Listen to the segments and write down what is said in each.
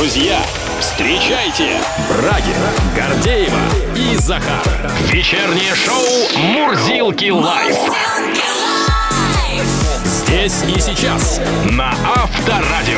Друзья, встречайте Брагина, Гордеева и Захар. Вечернее шоу «Мурзилки лайф». Здесь и сейчас на Авторадио.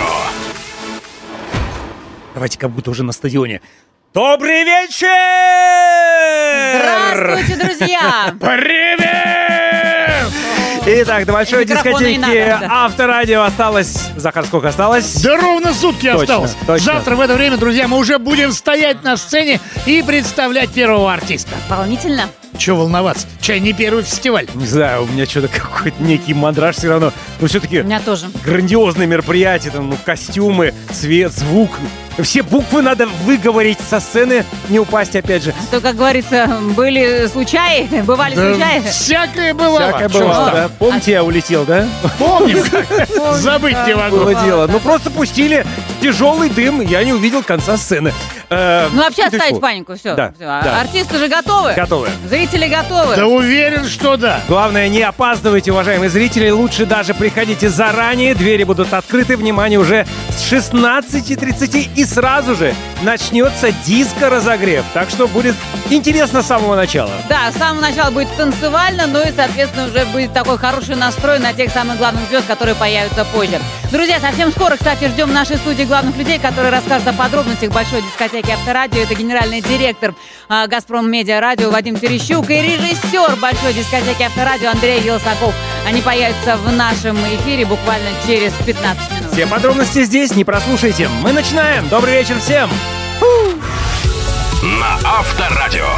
Давайте как будто уже на стадионе. Добрый вечер! Здравствуйте, друзья! Привет! Итак, до большой дискотеки Авторадио осталось... Захар, сколько осталось? Да ровно сутки осталось. Точно. Завтра в это время, друзья, мы уже будем стоять на сцене и представлять первого артиста. Волнительно? Чего волноваться? Чай не первый фестиваль. Не знаю, у меня что-то какой-то некий мандраж все равно. Но все-таки У меня тоже. грандиозные мероприятия, там, костюмы, свет, звук. Все буквы надо выговорить со сцены, не упасть опять же. То, как говорится, бывали случаи. Всякое бывало. Всякое бывало, да? Помните, я улетел, да? Помним. Забыть не могу. Было дело. Ну, просто пустили тяжелый дым, я не увидел конца сцены. Ну, вообще оставить панику, все. Да. Артисты же готовы? Готовы. Зрители готовы? Да уверен, что да. Главное, не опаздывайте, уважаемые зрители. Лучше даже приходите заранее. Двери будут открыты. Внимание, уже с 16:30 и сразу же начнется диско-разогрев. Так что будет интересно с самого начала. Да, с самого начала будет танцевально, ну и, соответственно, уже будет такой хороший настрой на тех самых главных звезд, которые появятся позже. Друзья, совсем скоро, кстати, ждем в нашей студии главных людей, которые расскажут о подробностях большой дискотеки Авторадио. Это генеральный директор «Газпром Медиа Радио» Вадим Терещук и режиссер большой дискотеки Авторадио Андрей Елсаков. Они появятся в нашем эфире буквально через 15 минут. Все подробности здесь, не прослушайте. Мы начинаем. Добрый вечер всем. На Авторадио.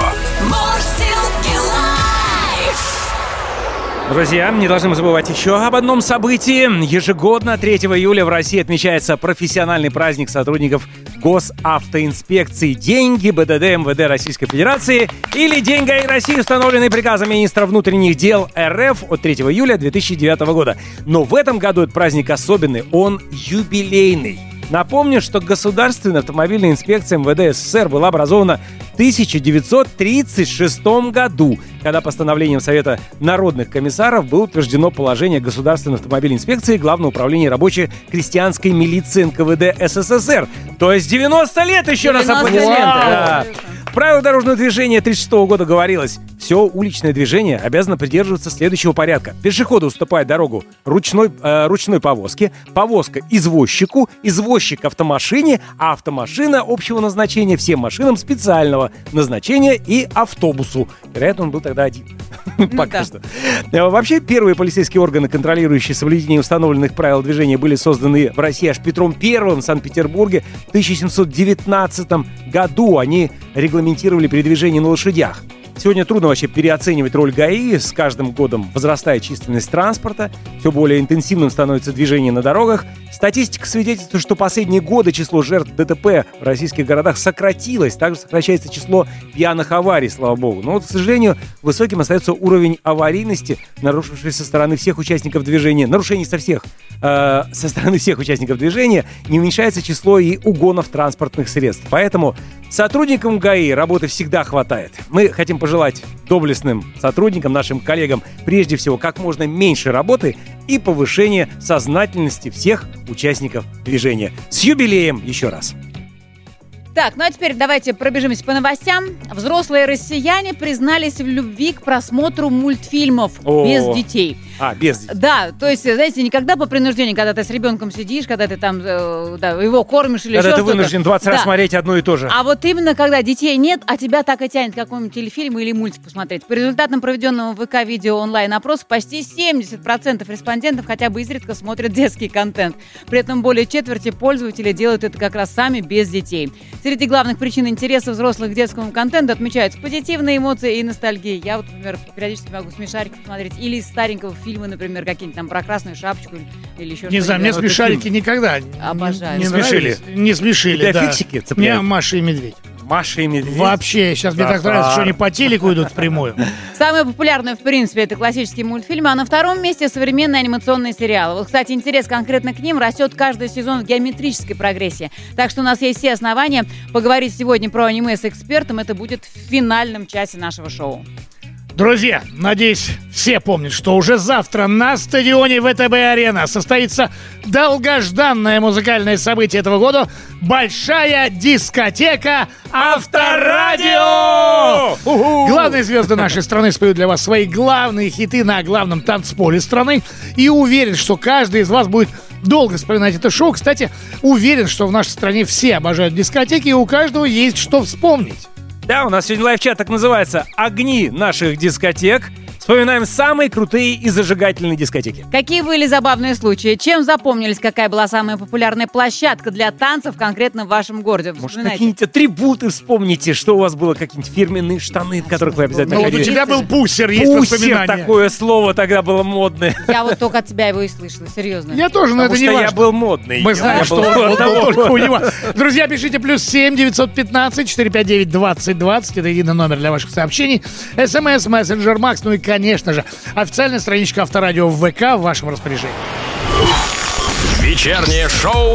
Друзья, не должны мы забывать еще об одном событии. Ежегодно 3 июля в России отмечается профессиональный праздник сотрудников Госавтоинспекции. День ГИБДД МВД Российской Федерации или День ГАИ России, установленный приказом министра внутренних дел РФ от 3 июля 2009 года. Но в этом году этот праздник особенный, он юбилейный. Напомню, что Государственная автомобильная инспекция МВД СССР была образована в 1936 году, когда постановлением Совета народных комиссаров было утверждено положение Государственной автомобильной инспекции Главного управления рабоче-крестьянской милиции НКВД СССР. То есть 90 лет, еще раз аплодисменты. Да. В правилах дорожного движения 1936 года говорилось: все уличное движение обязано придерживаться следующего порядка. Пешеходу уступает дорогу ручной повозке, повозка извозчику, извозчик автомашине, а автомашина общего назначения всем машинам специального назначения и автобусу. Вероятно, он был тогда один. Пока что. Вообще, первые полицейские органы, контролирующие соблюдение установленных правил движения, были созданы в России аж Петром I в Санкт-Петербурге в 1719 году. Они регламентировали передвижение на лошадях. Сегодня трудно вообще переоценивать роль ГАИ. С каждым годом возрастает численность транспорта, все более интенсивным становится движение на дорогах. Статистика свидетельствует, что последние годы число жертв ДТП в российских городах сократилось. Также сокращается число пьяных аварий, слава богу. Но вот, к сожалению, высоким остается уровень аварийности, нарушивший со стороны всех участников движения. Нарушений со стороны всех участников движения не уменьшается число и угонов транспортных средств. Поэтому сотрудникам ГАИ работы всегда хватает. Мы хотим пожелать доблестным сотрудникам, нашим коллегам, прежде всего, как можно меньше работы и повышения сознательности всех участников движения. С юбилеем еще раз! Так, ну а теперь давайте пробежимся по новостям. Взрослые россияне признались в любви к просмотру мультфильмов без детей. Без детей. Да, то есть, знаете, никогда по принуждению, когда ты с ребенком сидишь, когда ты там его кормишь или когда еще ты что-то. вынужден 20 раз смотреть одно и то же. А вот именно когда детей нет, а тебя так и тянет какой-нибудь телефильм или мультик посмотреть. По результатам проведенного в ВК-видео онлайн-опроса почти 70% респондентов хотя бы изредка смотрят детский контент. При этом более четверти пользователей делают это как раз сами, без детей. Среди главных причин интереса взрослых к детскому контенту отмечаются позитивные эмоции и ностальгия. Я вот, например, периодически могу «Смешариков» смотреть или из старенького фильма, например, какие-нибудь там про красную шапочку или еще что-нибудь. Не знаю, мне «Смешарики» никогда обожаю. не смешили. Не смешили, да. Фиксики цепляют. Мне Маша и Медведь. Маша и Медведь. Вообще, сейчас мне так нравится, что они по телеку идут впрямую. Самые популярные, в принципе, это классические мультфильмы, а на втором месте современные анимационные сериалы. Вот, кстати, интерес конкретно к ним растет каждый сезон в геометрической прогрессии. Так что у нас есть все основания поговорить сегодня про аниме с экспертом. Это будет в финальном часе нашего шоу. Друзья, надеюсь, все помнят, что уже завтра на стадионе ВТБ-арена состоится долгожданное музыкальное событие этого года — большая дискотека Авторадио! Главные звезды нашей страны споют для вас свои главные хиты на главном танцполе страны. И уверен, что каждый из вас будет долго вспоминать это шоу. Кстати, уверен, что в нашей стране все обожают дискотеки, и у каждого есть что вспомнить. Да, у нас сегодня лайв-чат так называется «Огни наших дискотек». Вспоминаем самые крутые и зажигательные дискотеки. Какие были забавные случаи? Чем запомнились? Какая была самая популярная площадка для танцев конкретно в вашем городе? Может, Вспоминайте. какие-нибудь атрибуты вспомните, что у вас было, какие-нибудь фирменные штаны, в которых вы обязательно Ну вот у ходили. тебя был пусер, есть Пусер, воспоминания. такое слово тогда было модное. Я вот только от тебя его и слышала, серьезно. Я тоже, но Потому это не что я важно. был модный. Мы знаем, Я что был он был того. только у него. Друзья, пишите +7 915 459 2020. Это единый номер для ваших сообщений. СМС, мессенджер, Макс. Ну и, конечно же, официальная страничка Авторадио в ВК в вашем распоряжении. Вечернее шоу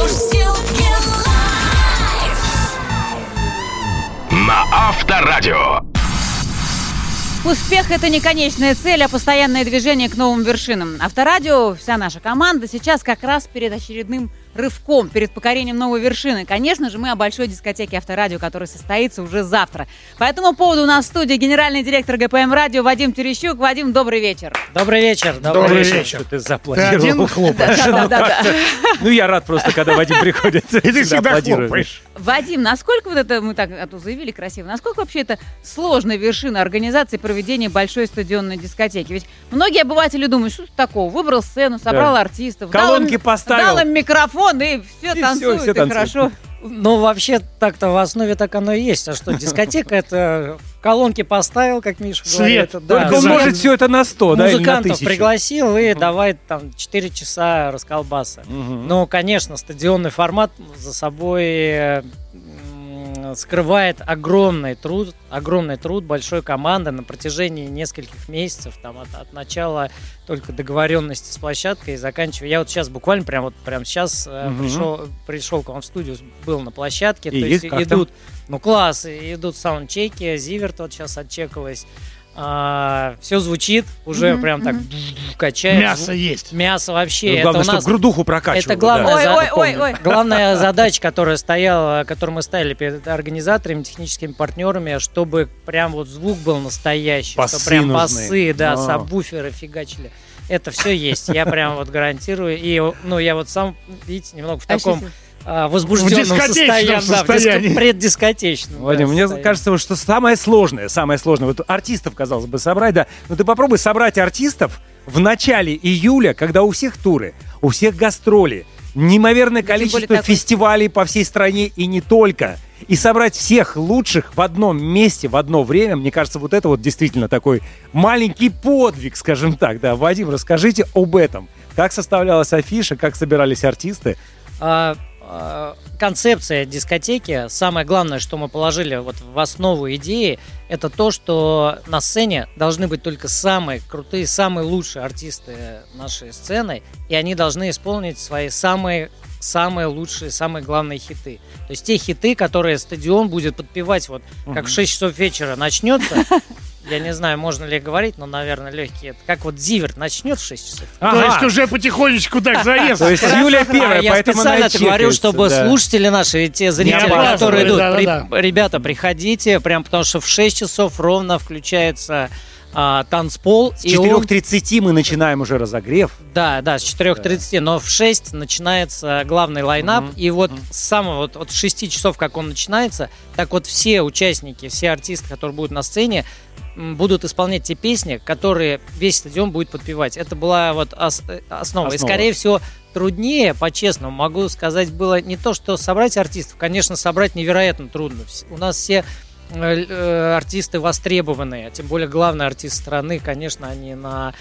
на Авторадио. Успех — это не конечная цель, а постоянное движение к новым вершинам. Авторадио, вся наша команда сейчас как раз перед очередным рывком, перед покорением новой вершины. Конечно же, мы о большой дискотеке Авторадио, которая состоится уже завтра. По этому поводу у нас в студии генеральный директор ГПМ Радио Вадим Терещук. Вадим, добрый вечер. Добрый вечер. Добрый вечер. Что ты Ты зааплодировал. один хлопаешь. Да-да-да. Ну, я рад просто, когда Вадим приходит. И ты всегда аплодируешь. хлопаешь. Вадим, насколько вот это, мы так заявили красиво, насколько вообще это сложная вершина организации проведения большой стадионной дискотеки? Ведь многие обыватели думают, что тут такого? Выбрал сцену, собрал артистов, Колонки поставил. дал им микрофон, и все танцуют, все и танцуют. хорошо. Ну, вообще, так-то в основе так оно и есть. А что, дискотека — это колонки поставил, как Миша говорит. Свет. Да, Только он свет. может все это на 100, да, или на Музыкантов 1000. пригласил и давай там 4 часа расколбаса. Ну, конечно, стадионный формат за собой скрывает огромный труд большой команды на протяжении нескольких месяцев, там, от начала только договоренности с площадкой и заканчивая. Я вот сейчас буквально прям сейчас пришел к вам в студию, был на площадке, И то есть как идут, ну класс, идут саундчеки, Зиверт вот сейчас отчекалась. Все звучит, уже прям так качает. Мясо есть. Мясо вообще. Ну, это главное, у нас чтобы грудуху прокачивало. это главное. да. Ой. главная задача, которую мы ставили перед организаторами, техническими партнерами, чтобы прям вот звук был настоящий, Басы чтобы прям нужны. басы, да, А. сабвуферы фигачили. Это все есть, я прям вот гарантирую. И, ну, я вот сам, видите, немного в таком возбужденном дискотечном состоянии. преддискотечном. Вадим, мне кажется, вот, что самое сложное, вот артистов, казалось бы, собрать, да, но ты попробуй собрать артистов в начале июля, когда у всех туры, у всех гастроли, неимоверное количество такой- фестивалей по всей стране и не только, и собрать всех лучших в одном месте, в одно время, мне кажется, вот это вот действительно такой маленький подвиг, скажем так, да. Вадим, расскажите об этом. Как составлялась афиша, как собирались артисты? Концепция дискотеки, самое главное, что мы положили вот в основу идеи, это то, что на сцене должны быть только самые крутые, самые лучшие артисты нашей сцены, и они должны исполнить свои самые лучшие, самые главные хиты. То есть те хиты, которые стадион будет подпевать, вот как в 6 часов вечера начнется. Я не знаю, можно ли говорить, но, наверное, легкие. Это как вот Зиверт начнет в 6 часов. То есть уже потихонечку так заезд. То есть июля первая, Я поэтому специально она это говорю, чекается, чтобы да. слушатели наши, и те зрители, опаздывали, которые идут, да-да-да. ребята, приходите, прям потому что в 6 часов ровно включается танцпол. С и он- 4:30 мы начинаем уже разогрев. Да, с 4:30, но в 6 начинается главный лайнап, и вот с самого вот от 6 часов, как он начинается, так вот все участники, все артисты, которые будут на сцене, будут исполнять те песни, которые весь стадион будет подпевать. Это была вот основа. И, скорее всего, труднее, по-честному, могу сказать, было не то, что собрать артистов. Конечно, собрать невероятно трудно. У нас все артисты востребованные, тем более главный артист страны, конечно, они на...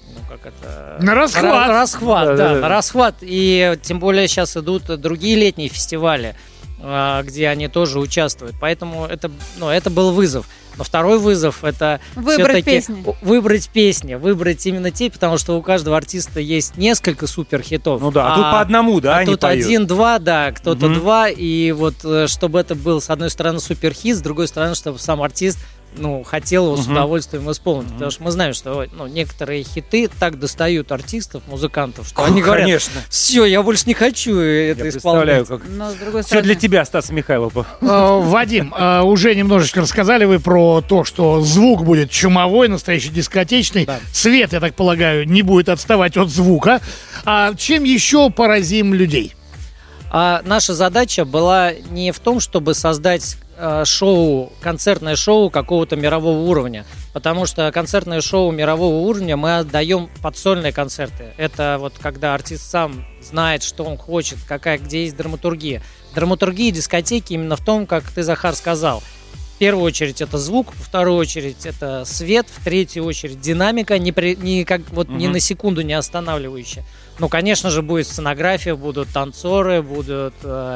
На расхват. На расхват. И тем более сейчас идут другие летние фестивали, где они тоже участвуют. Поэтому это был вызов. Но второй вызов — это Выбрать все-таки песни. выбрать именно те, потому что у каждого артиста есть несколько суперхитов. Ну да, а тут по одному, да, они тут поют. 1-2, да, кто-то 2, и вот чтобы это был, с одной стороны, суперхит, с другой стороны, чтобы сам артист хотел его с удовольствием исполнить. Потому что мы знаем, что некоторые хиты так достают артистов, музыкантов, что они говорят, конечно. все, я больше не хочу это исполнять. Но, с другой Все стороны... для тебя, Стас Михайлов. Вадим, уже немножечко рассказали вы про то, что звук будет чумовой, настоящий дискотечный. Да. Свет, я так полагаю, не будет отставать от звука. А чем еще поразим людей? А наша задача была не в том, чтобы создать концертное шоу какого-то мирового уровня, потому что концертное шоу мирового уровня мы отдаем под сольные концерты. Это вот когда артист сам знает, что он хочет, где есть драматургия. Драматургия дискотеки именно в том, как ты, Захар, сказал. В первую очередь это звук, во вторую очередь это свет, в третью очередь динамика, ни на секунду не останавливающая. Конечно же, будет сценография, будут танцоры, будут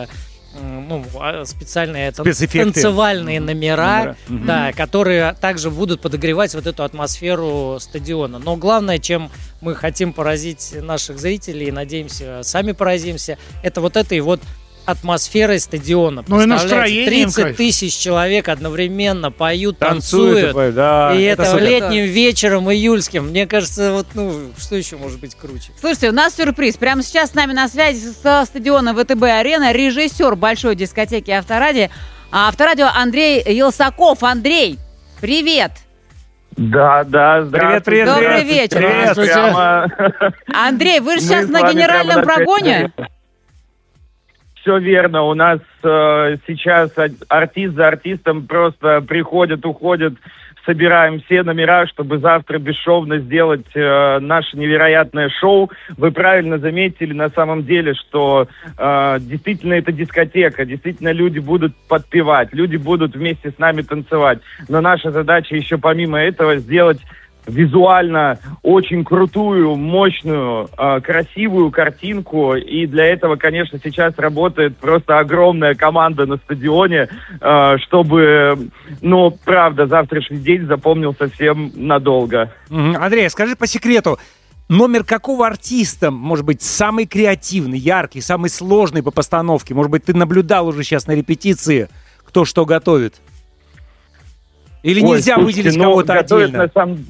специальные танцевальные номера, да, которые также будут подогревать вот эту атмосферу стадиона. Но главное, чем мы хотим поразить наших зрителей, и надеемся, сами поразимся, это вот этой вот атмосферой стадиона. Ну и настроением. 30 тысяч человек одновременно поют, танцуют. Да, И это супер. летним вечером июльским. Мне кажется, что еще может быть круче? Слушайте, у нас сюрприз. Прямо сейчас с нами на связи со стадиона ВТБ-арена режиссер большой дискотеки Авторадио Андрей Елсаков. Андрей, привет! Да, здравствуйте. Привет. Добрый вечер. Прямо... Андрей, вы же сейчас Мы с на вами генеральном прямо на прогоне? Все верно. У нас сейчас артист за артистом просто приходят, уходят. Собираем все номера, чтобы завтра бесшовно сделать наше невероятное шоу. Вы правильно заметили на самом деле, что действительно это дискотека. Действительно люди будут подпевать, люди будут вместе с нами танцевать. Но наша задача еще помимо этого сделать визуально очень крутую, мощную, красивую картинку. И для этого, конечно, сейчас работает просто огромная команда на стадионе, чтобы, правда, завтрашний день запомнился всем надолго. Андрей, скажи по секрету, номер какого артиста, может быть, самый креативный, яркий, самый сложный по постановке? Может быть, ты наблюдал уже сейчас на репетиции, кто что готовит? Или нельзя выделить кого-то отдельно?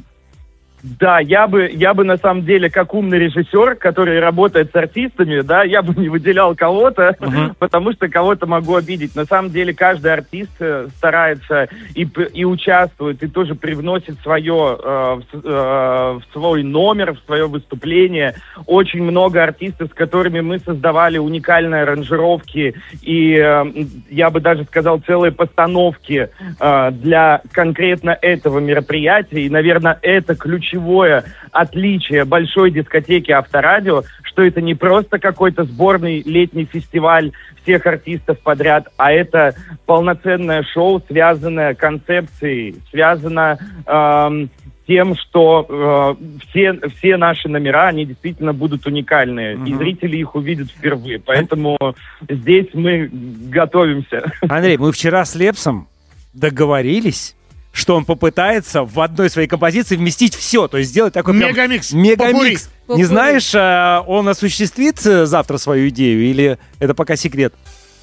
Да, я бы на самом деле, как умный режиссер, который работает с артистами, да, я бы не выделял кого-то, потому что кого-то могу обидеть. На самом деле каждый артист старается и участвует, и тоже привносит свое в свой номер, в свое выступление. Очень много артистов, с которыми мы создавали уникальные аранжировки и, я бы даже сказал, целые постановки для конкретно этого мероприятия. И, наверное, это ключевое отличие большой дискотеки Авторадио, что это не просто какой-то сборный летний фестиваль всех артистов подряд, а это полноценное шоу, связанное концепцией, связано тем, что все наши номера, они действительно будут уникальные, и зрители их увидят впервые. Поэтому здесь мы готовимся. Андрей, мы вчера с Лепсом договорились, что он попытается в одной своей композиции вместить все, то есть сделать такой мегамикс. Мегамикс. Не знаешь, он осуществит завтра свою идею или это пока секрет?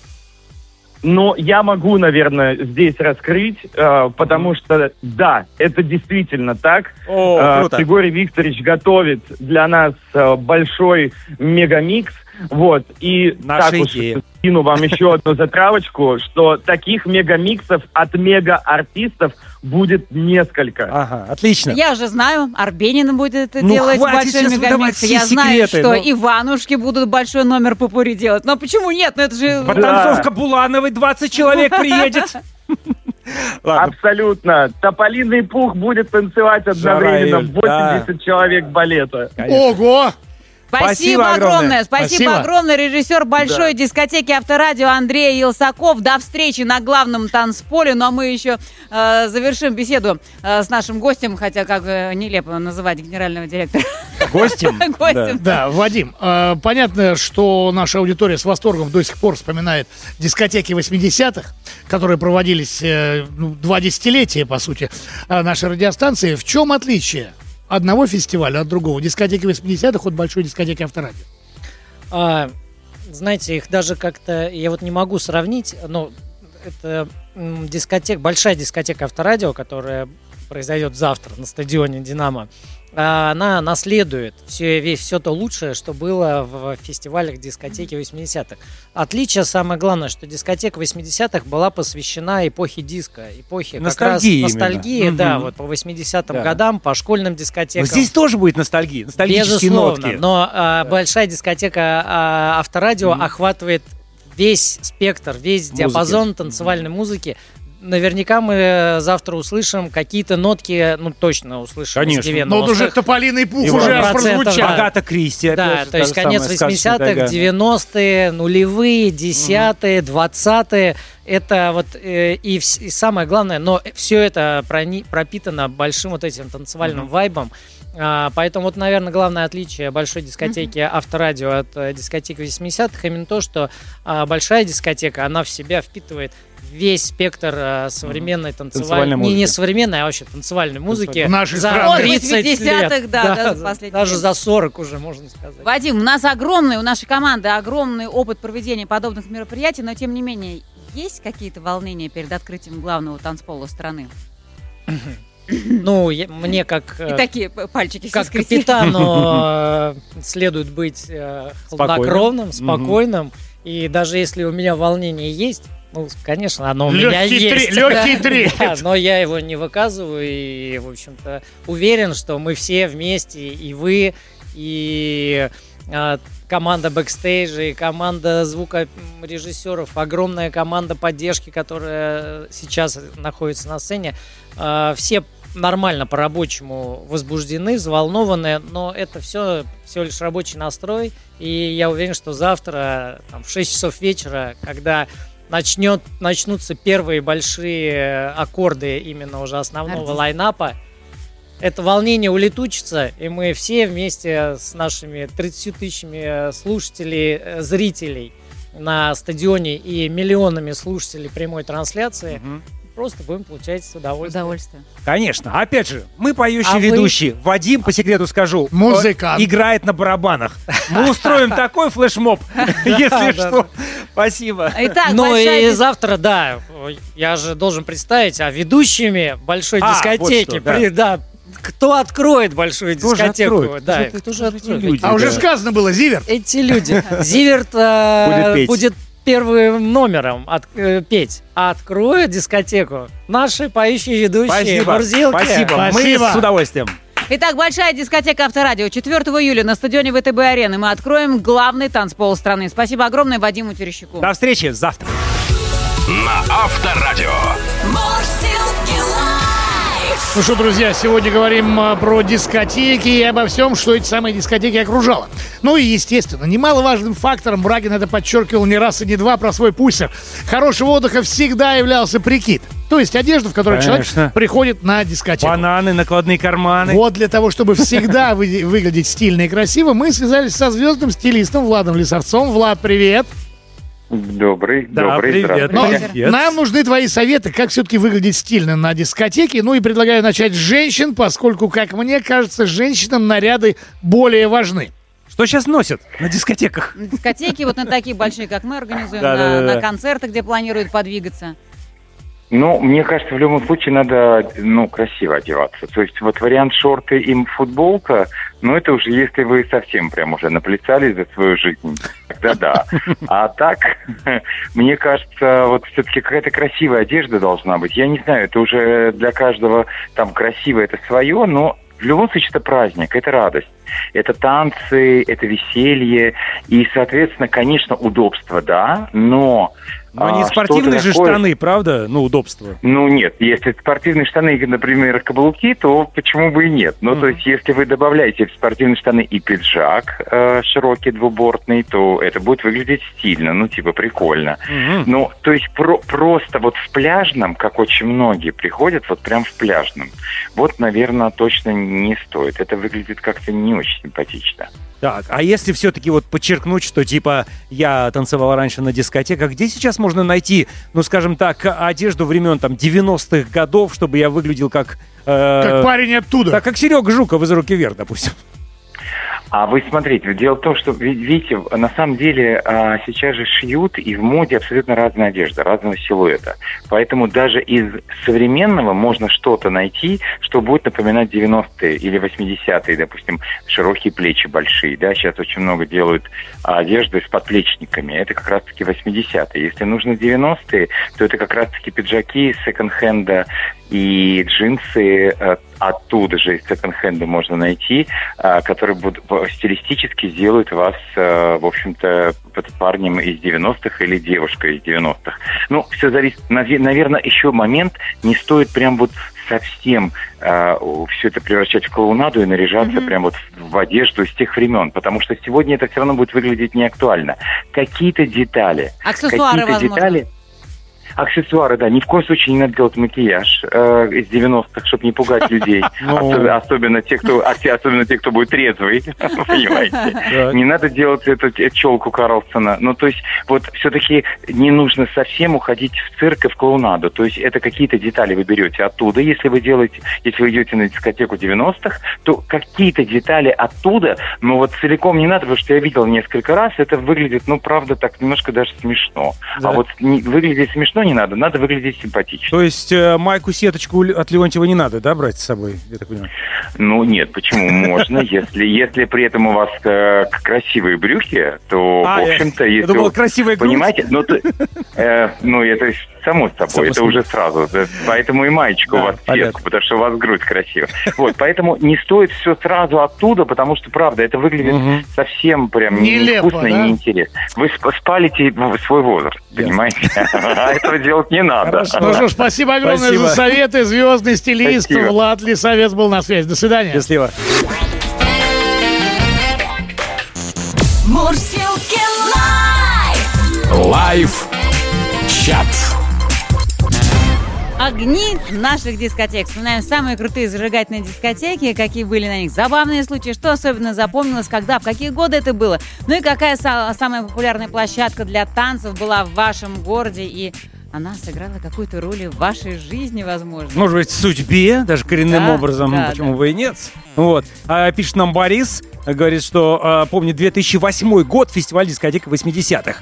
Но я могу, наверное, здесь раскрыть, потому что, да, это действительно так. Круто. Григорий Викторович готовит для нас большой мегамикс. Вот, и наша так идея. Уж скину вам еще одну затравочку, что таких мегамиксов от мега-артистов будет несколько. Ага, отлично. Я уже знаю, Арбенин будет это делать, большой мегамикс. Я знаю, что Иванушки будут большой номер попури делать. Но почему нет? Ну это же... Потанцовка Булановой, 20 человек приедет. Ладно. Абсолютно. Тополиный пух будет танцевать одновременно. 80 человек балета. Конечно. Ого! Спасибо огромное. Спасибо огромное. Режиссер большой дискотеки Авторадио Андрей Елсаков. До встречи на главном танцполе. Ну а мы еще завершим беседу с нашим гостем, хотя как нелепо называть генерального директора. Гостем? Да, Вадим, понятно, что наша аудитория с восторгом до сих пор вспоминает дискотеки 80-х, которые проводились 2 десятилетия, по сути, нашей радиостанции. В чем отличие одного фестиваля от другого? Дискотеки 80-х от большой дискотеки Авторадио. Знаете, их даже как-то... Я вот не могу сравнить, но это большая дискотека Авторадио, которая произойдет завтра на стадионе «Динамо», она наследует все то лучшее, что было в фестивалях дискотеки 80-х. Отличие самое главное, что дискотека 80-х была посвящена эпохе диска, эпохе ностальгии, как раз ностальгии, да, вот по 80-м годам, по школьным дискотекам. Но здесь тоже будет ностальгия, ностальгические безусловно, нотки. но большая дискотека Авторадио охватывает весь спектр, весь диапазон танцевальной музыки. Наверняка мы завтра услышим какие-то нотки, ну точно услышим. Конечно. Из 90-х. Но вот уже «Тополиный пух» уже аж 100%, прозвучал. да. Агата Кристи. Да, опять же, то есть та же конец самая сказочная 80-х, тайга. 90-е, нулевые, 10-е, 20-е. Это вот и самое главное, но все это пропитано большим вот этим танцевальным вайбом. Поэтому вот, наверное, главное отличие большой дискотеки Авторадио от дискотеки 80-х именно то, что большая дискотека, она в себя впитывает весь спектр современной танцевальной музыки. не современной, а вообще танцевальной музыки. В нашей за стране. 30 лет. 80-х, да, за последние даже лет. за 40 уже, можно сказать. Вадим, у нас у нашей команды огромный опыт проведения подобных мероприятий, но тем не менее, есть какие-то волнения перед открытием главного танцпола страны? Ну, мне как... И такие пальчики Как соскрестили. капитану следует быть хладнокровным, спокойным. И даже если у меня волнение есть, ну, конечно, оно у меня есть. Легкий трепет. Да, но я его не выказываю и, в общем-то, уверен, что мы все вместе, и вы, и команда бэкстейджа, и команда звукорежиссеров, огромная команда поддержки, которая сейчас находится на сцене, все нормально по-рабочему возбуждены, взволнованы, но это всего лишь рабочий настрой, и я уверен, что завтра в 6 часов вечера, когда начнутся первые большие аккорды именно уже основного лайнапа, это волнение улетучится, и мы все вместе с нашими 30 тысячами слушателей, зрителей на стадионе и миллионами слушателей прямой трансляции просто будем получать удовольствие. Конечно. Опять же, мы поющие А вы- ведущие. Вадим, по секрету скажу, Музыкант. играет на барабанах. Мы устроим такой флешмоб, если что. Спасибо. Итак, Ну большая и завтра, да, я же должен представить, ведущими большой вот дискотеки, что, да. кто откроет большую Кто же дискотеку? откроет? Да, Кто же кто же эти откроет? люди? А уже Да. сказано было, Зиверт. Эти люди. Зиверт петь. будет первым номером петь. А откроет дискотеку наши поющие ведущие Спасибо. Мурзилки. Спасибо. Мы Спасибо. с удовольствием. Итак, большая дискотека Авторадио. 4 июля на стадионе ВТБ-арены мы откроем главный танцпол страны. Спасибо огромное Вадиму Терещуку. До встречи завтра. На Авторадио. Ну что, друзья, сегодня говорим про дискотеки и обо всем, что эти самые дискотеки окружало. Ну и, естественно, немаловажным фактором, Брагин это подчеркивал не раз и не два про свой пульсер, хорошего отдыха всегда являлся прикид. То есть одежда, в которой Конечно. человек приходит на дискотеку. Бананы, накладные карманы. Вот для того, чтобы всегда выглядеть стильно и красиво, мы связались со звездным стилистом Владом Лисовцом. Влад, привет! Добрый, Да, добрый, привет. Но здравствуйте. Привет. нам нужны твои советы, как все-таки выглядеть стильно на дискотеке. Ну и предлагаю начать с женщин, поскольку, как мне кажется, женщинам наряды более важны. Что сейчас носят на дискотеках? На дискотеки, вот на такие большие, как мы организуем, Да-да-да. на концерты, где планируют подвигаться. Ну, мне кажется, в любом случае надо, красиво одеваться. То есть вот вариант шорты и футболка, это уже если вы совсем прям уже наплясали за свою жизнь, тогда да. А так, мне кажется, вот все-таки какая-то красивая одежда должна быть. Я не знаю, это уже для каждого там красиво, это свое, но в любом случае это праздник, это радость. Это танцы, это веселье и, соответственно, конечно, удобство, да, но... Но не спортивные же штаны, правда? Удобство. Нет, если спортивные штаны, например, каблуки, то почему бы и нет? То есть, если вы добавляете в спортивные штаны и пиджак широкий, двубортный, то это будет выглядеть стильно, прикольно. То есть, просто вот в пляжном, как очень многие приходят, вот прям в пляжном, вот, наверное, точно не стоит. Это выглядит как-то не очень симпатично. Так, а если все-таки вот подчеркнуть, что я танцевал раньше на дискотеках, где сейчас можно найти, скажем так, одежду времен 90-х годов, чтобы я выглядел как... Как парень оттуда. Да, как Серега Жуков из «Руки вверх», допустим. А вы смотрите, дело в том, что, видите, на самом деле сейчас же шьют и в моде абсолютно разная одежда, разного силуэта. Поэтому даже из современного можно что-то найти, что будет напоминать 90-е или 80-е, допустим, широкие плечи большие. Да? Сейчас очень много делают одежды с подплечниками. Это как раз-таки 80-е. Если нужно 90-е, то это как раз-таки пиджаки секонд-хенда и джинсы оттуда же из секонд-хенда можно найти, которые будут стилистически сделают вас, в общем-то, парнем из 90-х или девушкой из 90-х. Ну, все зависит. Наверное, еще момент, не стоит прям вот совсем все это превращать в клоунаду и наряжаться прям вот в одежду из тех времен, потому что сегодня это все равно будет выглядеть неактуально. Какие-то детали. Аксессуары, возможно. Аксессуары, да. Ни в коем случае не надо делать макияж из 90-х, чтобы не пугать людей. Особенно те, кто будет трезвый. Понимаете? Не надо делать эту челку Карлсона. Ну, то есть, вот все-таки не нужно совсем уходить в цирк и в клоунаду. То есть, это какие-то детали вы берете оттуда. Если вы идете на дискотеку 90-х, то какие-то детали оттуда, но вот целиком не надо, потому что я видел несколько раз, это выглядит, ну, правда, так немножко даже смешно. А вот выглядит смешно не надо выглядеть симпатично. То есть майку-сеточку от Леонтьева не надо, да, брать с собой, я так понимаю? Ну, нет, почему? Можно, если при этом у вас красивые брюки, то, в общем-то, если... Я думал, красивая грудь. Понимаете? Ну, это само собой, это уже сразу. Поэтому и маечка у вас в сетку, потому что у вас грудь красивая. Вот, поэтому не стоит все сразу оттуда, потому что, правда, это выглядит совсем прям невкусно и неинтересно. Вы спалите свой возраст, понимаете? А этого делать не надо. Ну что ж, спасибо огромное за советы. Звездный стилист Влад Лисовец был на связи. До свидания. Счастливо. Мурзилки лайф. Лайф-чат. Огни наших дискотек. Вспоминаем самые крутые зажигательные дискотеки, какие были на них забавные случаи, что особенно запомнилось, когда, в какие годы это было. Ну и какая самая популярная площадка для танцев была в вашем городе, и она сыграла какую-то роль в вашей жизни, возможно. Может быть, в судьбе, даже коренным образом, почему бы и нет. Вот. Пишет нам Борис, говорит, что помнит 2008 год, фестиваль дискотека 80-х.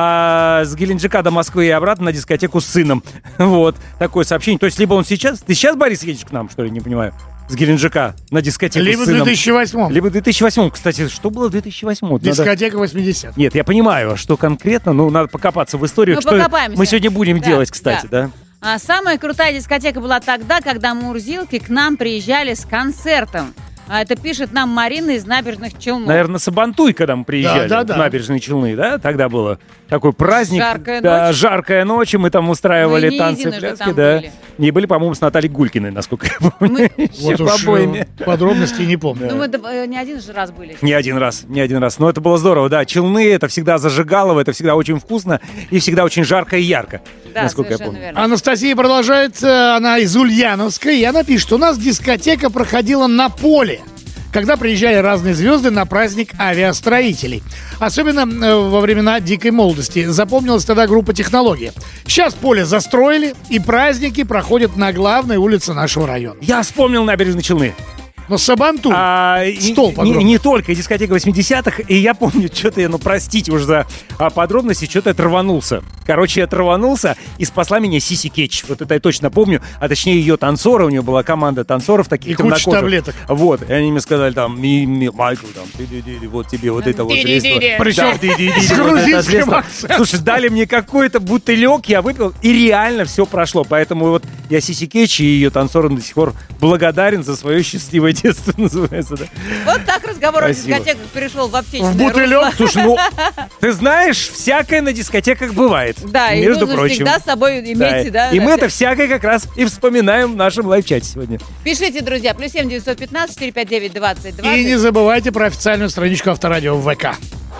С Геленджика до Москвы и обратно на дискотеку с сыном. Вот, такое сообщение. То есть, либо он сейчас... Ты сейчас, Борис, едешь к нам, что ли, не понимаю? С Геленджика на дискотеку либо с сыном. Либо в 2008. Либо в 2008. Кстати, что было в 2008? Дискотека 80. Нет, я понимаю, что конкретно, надо покопаться в историю. Мы что покопаемся. Мы сегодня будем делать, кстати, да? Самая крутая дискотека была тогда, когда мурзилки к нам приезжали с концертом. Это пишет нам Марина из Набережных Челнов. Наверное, Сабантуй, когда мы приезжали в Набережные Челны, да? Тогда было такой праздник. Жаркая ночь. Мы там устраивали танцы, пляски, да. И были, по-моему, с Натальей Гулькиной, насколько я помню. Вот уж подробностей не помню. Ну, мы не один же раз были. Не один раз. Но это было здорово, да. Челны, это всегда зажигалово, это всегда очень вкусно и всегда очень жарко и ярко, насколько я помню. Верно. Анастасия продолжает, она из Ульяновской, и она пишет, у нас дискотека проходила на поле, когда приезжали разные звезды на праздник авиастроителей. Особенно во времена дикой молодости. Запомнилась тогда группа «Технология». Сейчас поле застроили, и праздники проходят на главной улице нашего района. Я вспомнил Набережные Челны. Но Сабантуй, стол погромче. Не только, дискотека 80-х. И я помню, что-то я, простите уж за подробности, что-то я рванулся. Короче, я рванулся, и спасла меня Сиси Кетч. Вот это я точно помню. А точнее, ее танцоры. У нее была команда танцоров таких темнокожих. И куча таблеток. Вот. И они мне сказали, Майкл, вот тебе вот это вот средство. Причем с грузинским акцентом. Слушай, дали мне какой-то бутылек, я выпил, и реально все прошло. Поэтому вот я Сиси Кетч и ее танцорам до сих пор благодарен за свое счастливое детство, называется, да. Вот так разговор о дискотеках перешел в аптечное русло. В бутылек. Слушай, ты знаешь, всякое на дискотеках бывает. Да, и нужно всегда с собой иметь, да. И мы это всякое как раз и вспоминаем в нашем лайв-чате сегодня. Пишите, друзья, +7 915 459 20 20. И не забывайте про официальную страничку Авторадио в ВК.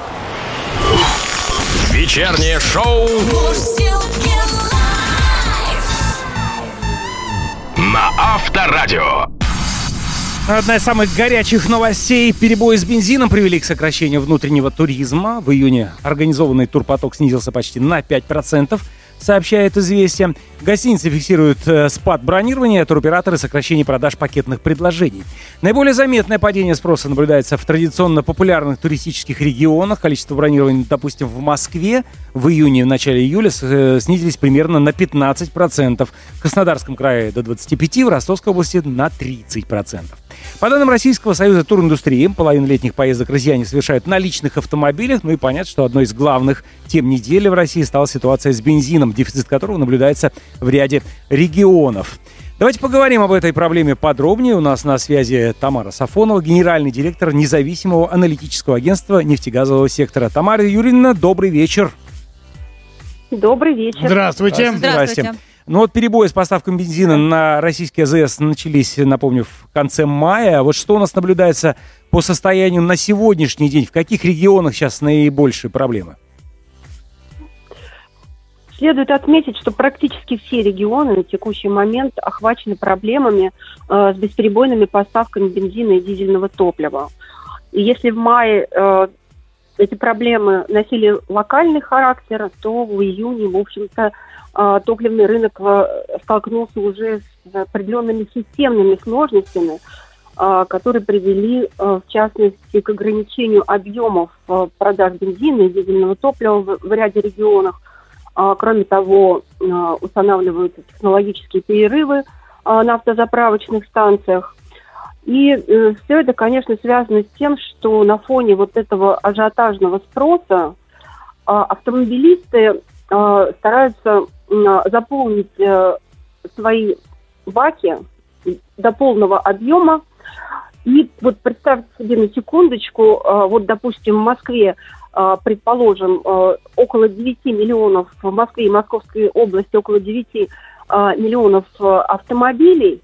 Вечернее шоу на Авторадио. Одна из самых горячих новостей. Перебои с бензином привели к сокращению внутреннего туризма. В июне организованный турпоток снизился почти на 5%. сообщает «Известия». Гостиницы фиксируют спад бронирования, а туроператоры — сокращение продаж пакетных предложений. Наиболее заметное падение спроса наблюдается в традиционно популярных туристических регионах. Количество бронирований, допустим, в Москве в июне, в начале июля снизились примерно на 15%. В Краснодарском крае до 25%, в Ростовской области на 30%. По данным Российского союза туриндустрии, половину летних поездок россияне совершают на личных автомобилях. Ну и понятно, что одной из главных тем недели в России стала ситуация с бензином, дефицит которого наблюдается в ряде регионов. Давайте поговорим об этой проблеме подробнее. У нас на связи Тамара Сафонова, генеральный директор независимого аналитического агентства нефтегазового сектора. Тамара Юрьевна, добрый вечер. Добрый вечер. Здравствуйте. Здравствуйте. Ну вот перебои с поставками бензина на российский АЗС начались, напомню, в конце мая. Вот что у нас наблюдается по состоянию на сегодняшний день? В каких регионах сейчас наибольшие проблемы? Следует отметить, что практически все регионы на текущий момент охвачены проблемами с бесперебойными поставками бензина и дизельного топлива. И если в мае эти проблемы носили локальный характер, то в июне, в общем-то, топливный рынок столкнулся уже с определенными системными сложностями, которые привели, в частности, к ограничению объемов продаж бензина и дизельного топлива в ряде регионов. Кроме того, устанавливаются технологические перерывы на автозаправочных станциях. И все это, конечно, связано с тем, что на фоне вот этого ажиотажного спроса автомобилисты стараются заполнить свои баки до полного объема. И вот представьте себе на секундочку, вот, допустим, в Москве, предположим, около 9 миллионов, в Москве и Московской области около 9 миллионов автомобилей.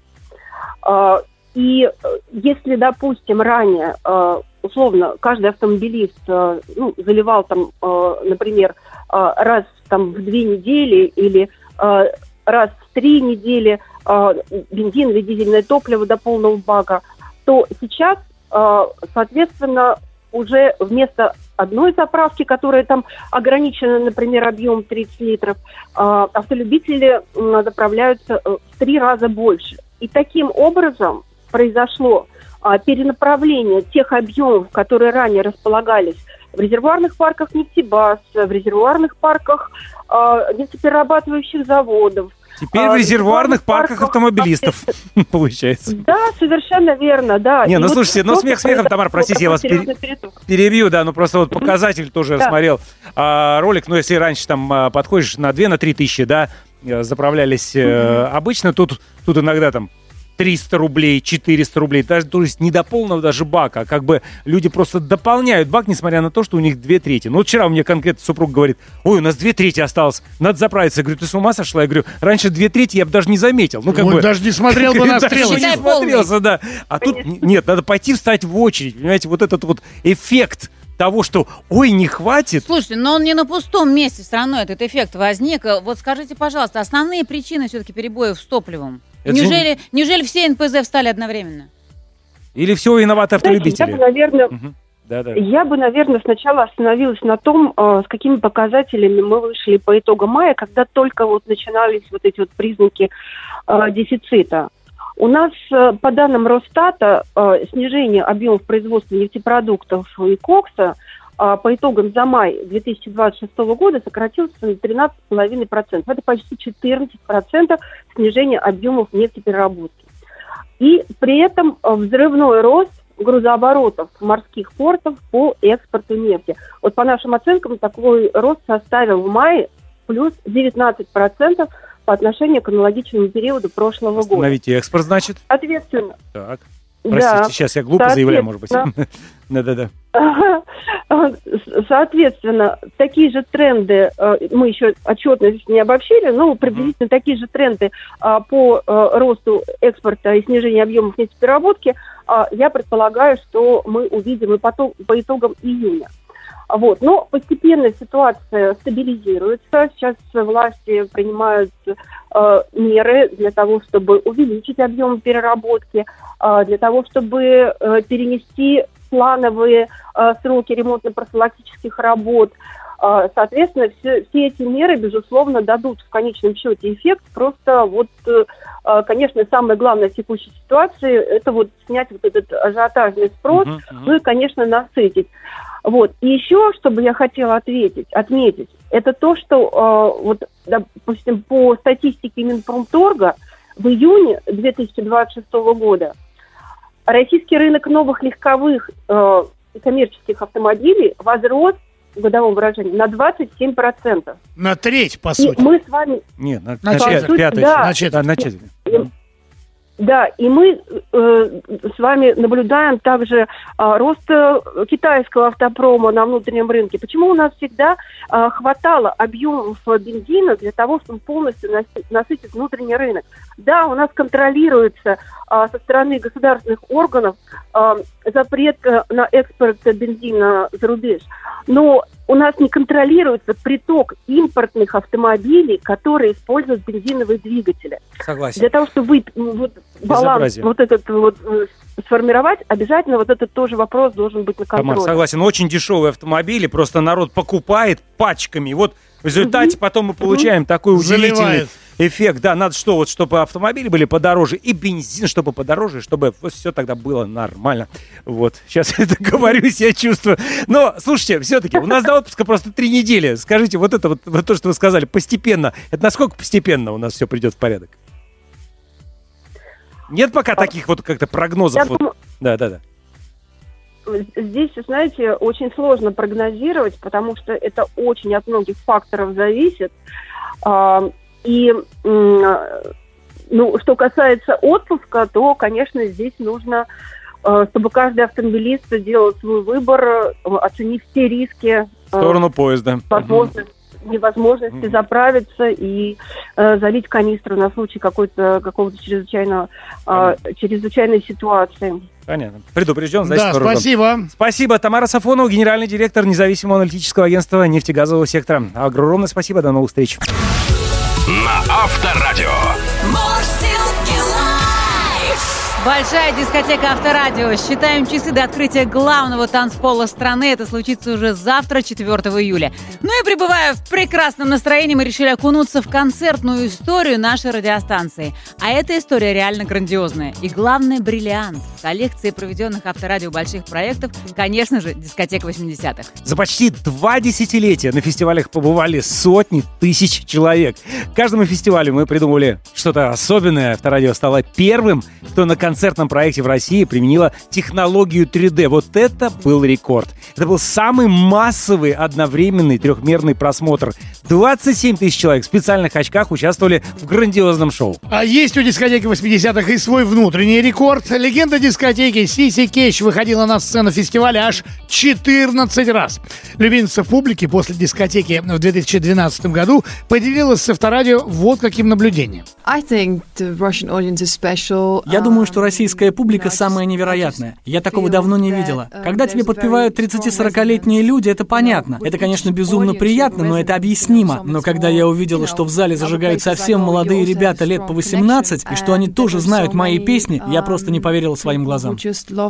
И если, допустим, ранее, условно, каждый автомобилист заливал там, например, раз там, в 2 недели или раз в 3 недели бензин или дизельное топливо до полного бака, то сейчас, соответственно, уже вместо одной заправки, которая там ограничена, например, объем 30 литров, автолюбители заправляются в 3 раза больше. И таким образом произошло перенаправление тех объемов, которые ранее располагались в резервуарных парках нефтебаз, в резервуарных парках нефтеперерабатывающих заводов. Теперь в резервуарных парках автомобилистов, получается. Да, совершенно верно, да. Не, ну слушайте, ну смех смехом, Тамара, простите, я вас перебью, да, ну просто вот показатель тоже смотрел ролик, ну если раньше там подходишь на 2-3 тысячи, да, заправлялись обычно, тут иногда там 300 рублей, 400 рублей, даже, то есть не до полного даже бака, а как бы люди просто дополняют бак, несмотря на то, что у них 2/3. Ну вот вчера у меня конкретно супруг говорит: ой, у нас 2/3 осталось, надо заправиться. Я говорю, ты с ума сошла? Я говорю, раньше 2/3 я бы даже не заметил. Ну как бы даже не смотрел бы на стрелочку. Не смотрелся, да. А тут нет, надо пойти встать в очередь, понимаете, вот этот вот эффект того, что ой, не хватит. Слушайте, но он не на пустом месте все равно этот эффект возник. Вот скажите, пожалуйста, основные причины все-таки перебоев с топливом? Неужели все НПЗ встали одновременно? Или все виноваты автолюбители? Я бы, наверное, сначала остановилась на том, с какими показателями мы вышли по итогам мая, когда только вот начинались вот эти вот признаки дефицита. У нас, по данным Росстата, снижение объемов производства нефтепродуктов и кокса по итогам за май 2026 года сократился на 13,5%. Это почти 14% снижения объемов нефтепереработки. И при этом взрывной рост грузооборотов морских портов по экспорту нефти. Вот по нашим оценкам такой рост составил в мае плюс 19% по отношению к аналогичному периоду прошлого года. Остановите экспорт, значит? Соответственно. Так. Простите, сейчас я глупо заявляю, может быть. Да-да-да. Соответственно, такие же тренды, мы еще отчетно здесь не обобщили, но приблизительно такие же тренды по росту экспорта и снижению объемов нефтепереработки я предполагаю, что мы увидим и по итогам июня. Вот. Но постепенно ситуация стабилизируется. Сейчас власти принимают меры для того, чтобы увеличить объем переработки, для того, чтобы перенести плановые сроки ремонтно-профилактических работ. Соответственно, все эти меры, безусловно, дадут в конечном счете эффект. Просто вот, конечно, самое главное в текущей ситуации – это вот снять вот этот ажиотажный спрос, ну и, конечно, насытить. Вот. И еще, что бы я хотела отметить, это то, что, вот, допустим, по статистике Минпромторга в июне 2026 года российский рынок новых легковых коммерческих автомобилей возрос в годовом выражении на 27%. На треть, по сути. И мы с вами... Нет, на четверть. Да, и мы с вами наблюдаем также рост китайского автопрома на внутреннем рынке. Почему у нас всегда хватало объемов бензина для того, чтобы полностью насытить внутренний рынок? Да, у нас контролируется со стороны государственных органов запрет на экспорт бензина за рубеж. Но у нас не контролируется приток импортных автомобилей, которые используют бензиновые двигатели. Согласен. Для того, чтобы баланс вот этот вот сформировать, обязательно вот этот тоже вопрос должен быть на контроле. Тамар, согласен. Очень дешевые автомобили, просто народ покупает пачками. Вот в результате потом мы получаем такой удивительный эффект. Да, надо что, вот чтобы автомобили были подороже и бензин, чтобы подороже, чтобы вот все тогда было нормально. Вот, сейчас это говорю, себя чувствую. Но, слушайте, все-таки у нас до отпуска просто 3 недели. Скажите, вот это вот то, что вы сказали, постепенно. Это насколько постепенно у нас все придет в порядок? Нет пока таких вот как-то прогнозов? Да. Здесь, знаете, очень сложно прогнозировать, потому что это очень от многих факторов зависит. И, что касается отпуска, то, конечно, здесь нужно, чтобы каждый автомобилист делал свой выбор, оценив все риски. В сторону поезда. Невозможности заправиться и залить канистру на случай какого-то чрезвычайной ситуации. Понятно. Предупрежден, значит, да, вооружен. Спасибо. Спасибо. Тамара Сафонова, генеральный директор независимого аналитического агентства нефтегазового сектора. Огромное спасибо. До новых встреч. На Авторадио. Большая дискотека Авторадио. Считаем часы до открытия главного танцпола страны. Это случится уже завтра, 4 июля. Ну и пребывая в прекрасном настроении, мы решили окунуться в концертную историю нашей радиостанции. А эта история реально грандиозная. И главное, бриллиант. В коллекции проведенных Авторадио больших проектов, конечно же, дискотека 80-х. За почти 2 десятилетия на фестивалях побывали сотни тысяч человек. К каждому фестивалю мы придумывали что-то особенное. Авторадио стало первым, кто на концертном проекте в России применила технологию 3D. Вот это был рекорд. Это был самый массовый одновременный трехмерный просмотр. 27 тысяч человек в специальных очках участвовали в грандиозном шоу. А есть у дискотеки 80-х и свой внутренний рекорд. Легенда дискотеки Сиси Кетч выходила на сцену фестиваля аж 14 раз. Любимица публики после дискотеки в 2012 году поделилась с Авторадио вот каким наблюдением. Я думаю, что российская публика самая невероятная. Я такого давно не видела. Когда тебе подпевают 30-40-летние люди, это понятно. Это, конечно, безумно приятно, но это объяснимо. Но когда я увидела, что в зале зажигают совсем молодые ребята лет по 18, и что они тоже знают мои песни, я просто не поверила своим глазам.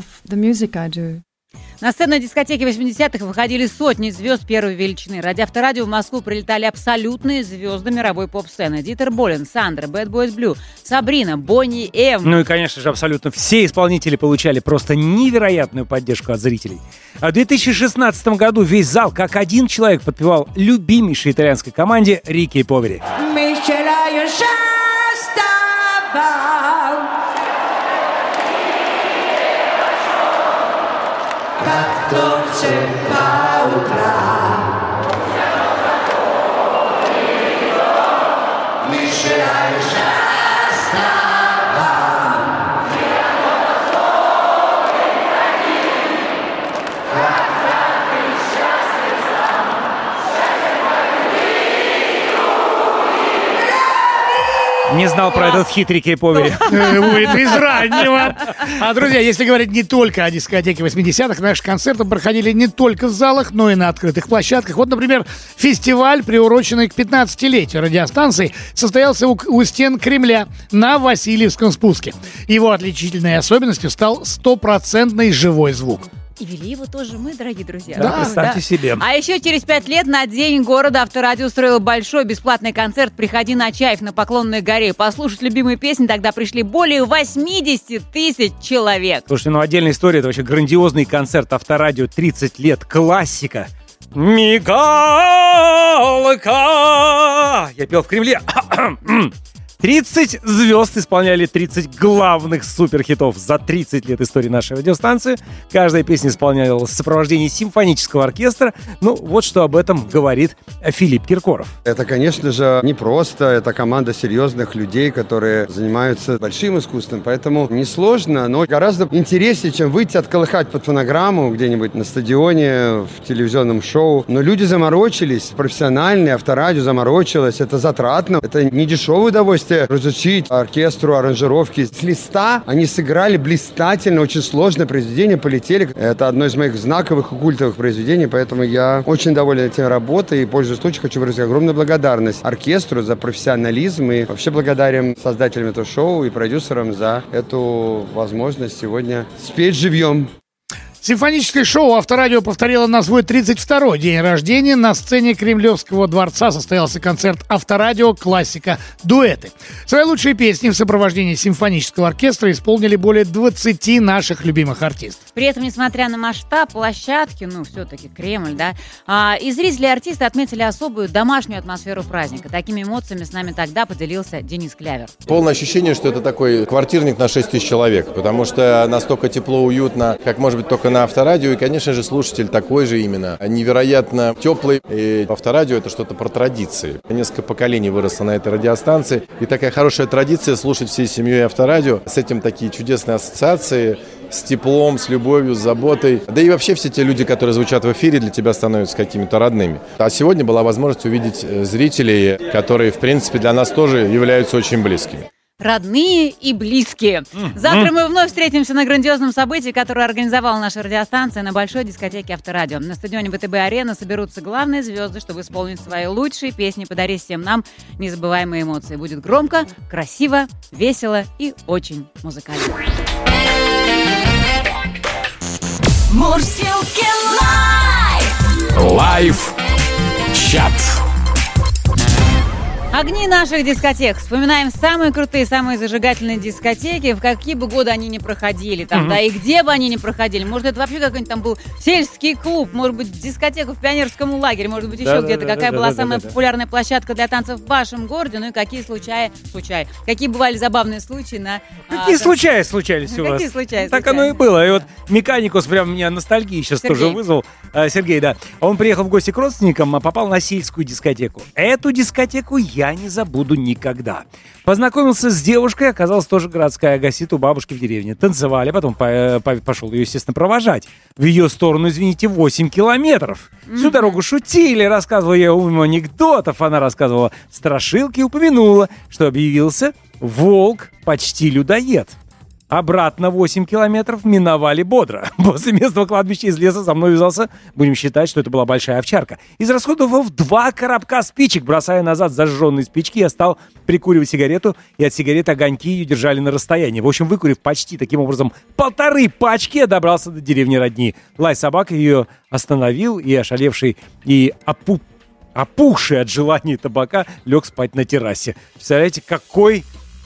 На сцену дискотеки 80-х выходили сотни звезд первой величины. Ради Авторадио в Москву прилетали абсолютные звезды мировой поп-сцены. Дитер Болен, Сандра, Bad Boys Blue, Сабрина, Бонни Эм. Ну и, конечно же, абсолютно все исполнители получали просто невероятную поддержку от зрителей. А в 2016 году весь зал, как один человек, подпевал любимейшей итальянской команде Рики Повери. Не знал про этот хит Рики Повери. Это из раннего. А, друзья, если говорить не только о дискотеке 80-х, наши концерты проходили не только в залах, но и на открытых площадках. Вот, например, фестиваль, приуроченный к 15-летию радиостанции, состоялся у стен Кремля на Васильевском спуске. Его отличительной особенностью стал 100% живой звук. И вели его тоже мы, дорогие друзья. Да, представьте себе. А еще через 5 лет на День города Авторадио устроило большой бесплатный концерт «Приходи на Чаев» на Поклонной горе. Послушать любимые песни тогда пришли более 80 тысяч человек. Слушайте, ну отдельная история, это вообще грандиозный концерт Авторадио 30 лет, классика. Мигалка! Я пел в Кремле. 30 звезд исполняли 30 главных суперхитов за 30 лет истории нашей радиостанции. Каждая песня исполнялась в сопровождении симфонического оркестра. Ну, вот что об этом говорит Филипп Киркоров. Это, конечно же, непросто. Это команда серьезных людей, которые занимаются большим искусством. Поэтому несложно, но гораздо интереснее, чем выйти отколыхать под фонограмму где-нибудь на стадионе, в телевизионном шоу. Но люди заморочились, профессиональные, Авторадио заморочилось. Это затратно, это не дешевое удовольствие. Разучить оркестру аранжировки с листа. Они сыграли блистательно, очень сложное произведение, полетели. Это одно из моих знаковых и культовых произведений, поэтому я очень доволен этой работой и, пользуясь случаем, хочу выразить огромную благодарность оркестру за профессионализм и вообще благодарен создателям этого шоу и продюсерам за эту возможность сегодня спеть живьем. Симфоническое шоу «Авторадио» повторило на свой 32-й день рождения. На сцене Кремлевского дворца состоялся концерт «Авторадио. Классика. Дуэты». Свои лучшие песни в сопровождении симфонического оркестра исполнили более 20 наших любимых артистов. При этом, несмотря на масштаб площадки, ну, все-таки Кремль, да, и зрители и артисты отметили особую домашнюю атмосферу праздника. Такими эмоциями с нами тогда поделился Денис Клявер. Полное ощущение, что это такой квартирник на 6 тысяч человек, потому что настолько тепло, уютно, как может быть только на Авторадио, и, конечно же, слушатель такой же именно, невероятно теплый. И Авторадио — это что-то про традиции. Несколько поколений выросло на этой радиостанции, и такая хорошая традиция слушать всей семьей Авторадио. С этим такие чудесные ассоциации, с теплом, с любовью, с заботой. Да и вообще все те люди, которые звучат в эфире, для тебя становятся какими-то родными. А сегодня была возможность увидеть зрителей, которые, в принципе, для нас тоже являются очень близкими. Родные и близкие. Завтра мы вновь встретимся на грандиозном событии, которое организовала наша радиостанция на большой дискотеке Авторадио. На стадионе ВТБ-арена соберутся главные звезды, чтобы исполнить свои лучшие песни, подарить всем нам незабываемые эмоции. Будет громко, красиво, весело и очень музыкально. Мурзилки лайф! Лайф-чат. Огни наших дискотек. Вспоминаем самые крутые, самые зажигательные дискотеки, в какие бы годы они ни проходили, там, да, и где бы они ни проходили. Может, это вообще какой-нибудь там был сельский клуб, может быть, дискотека в пионерском лагере, может быть, еще где-то. Какая была самая популярная площадка для танцев в вашем городе, ну и какие какие бывали забавные случаи на... Какие случались у вас? Какие случались? Так оно и было. И вот Меканикус прям меня ностальгии сейчас тоже вызвал. Сергей, да. Он приехал в гости к родственникам, а попал на сельскую дискотеку. Эту дискотеку я не забуду никогда. Познакомился с девушкой, оказалась тоже городская, гостит у бабушки в деревне. Танцевали, потом пошел ее, естественно, провожать. В ее сторону, извините, 8 километров. Всю дорогу шутили, рассказывала я ему анекдотов. Она рассказывала страшилки и упомянула, что объявился волк, почти людоед. Обратно 8 километров миновали бодро. После местного кладбища из леса за мной вязался, будем считать, что это была большая овчарка. Израсходовав 2 коробка спичек, бросая назад зажженные спички, я стал прикуривать сигарету, и от сигареты огоньки ее держали на расстоянии. В общем, выкурив почти таким образом 1,5 пачки, я добрался до деревни родни. Лай собака ее остановил, и ошалевший, и опухший от желания табака лег спать на террасе. Представляете, какой...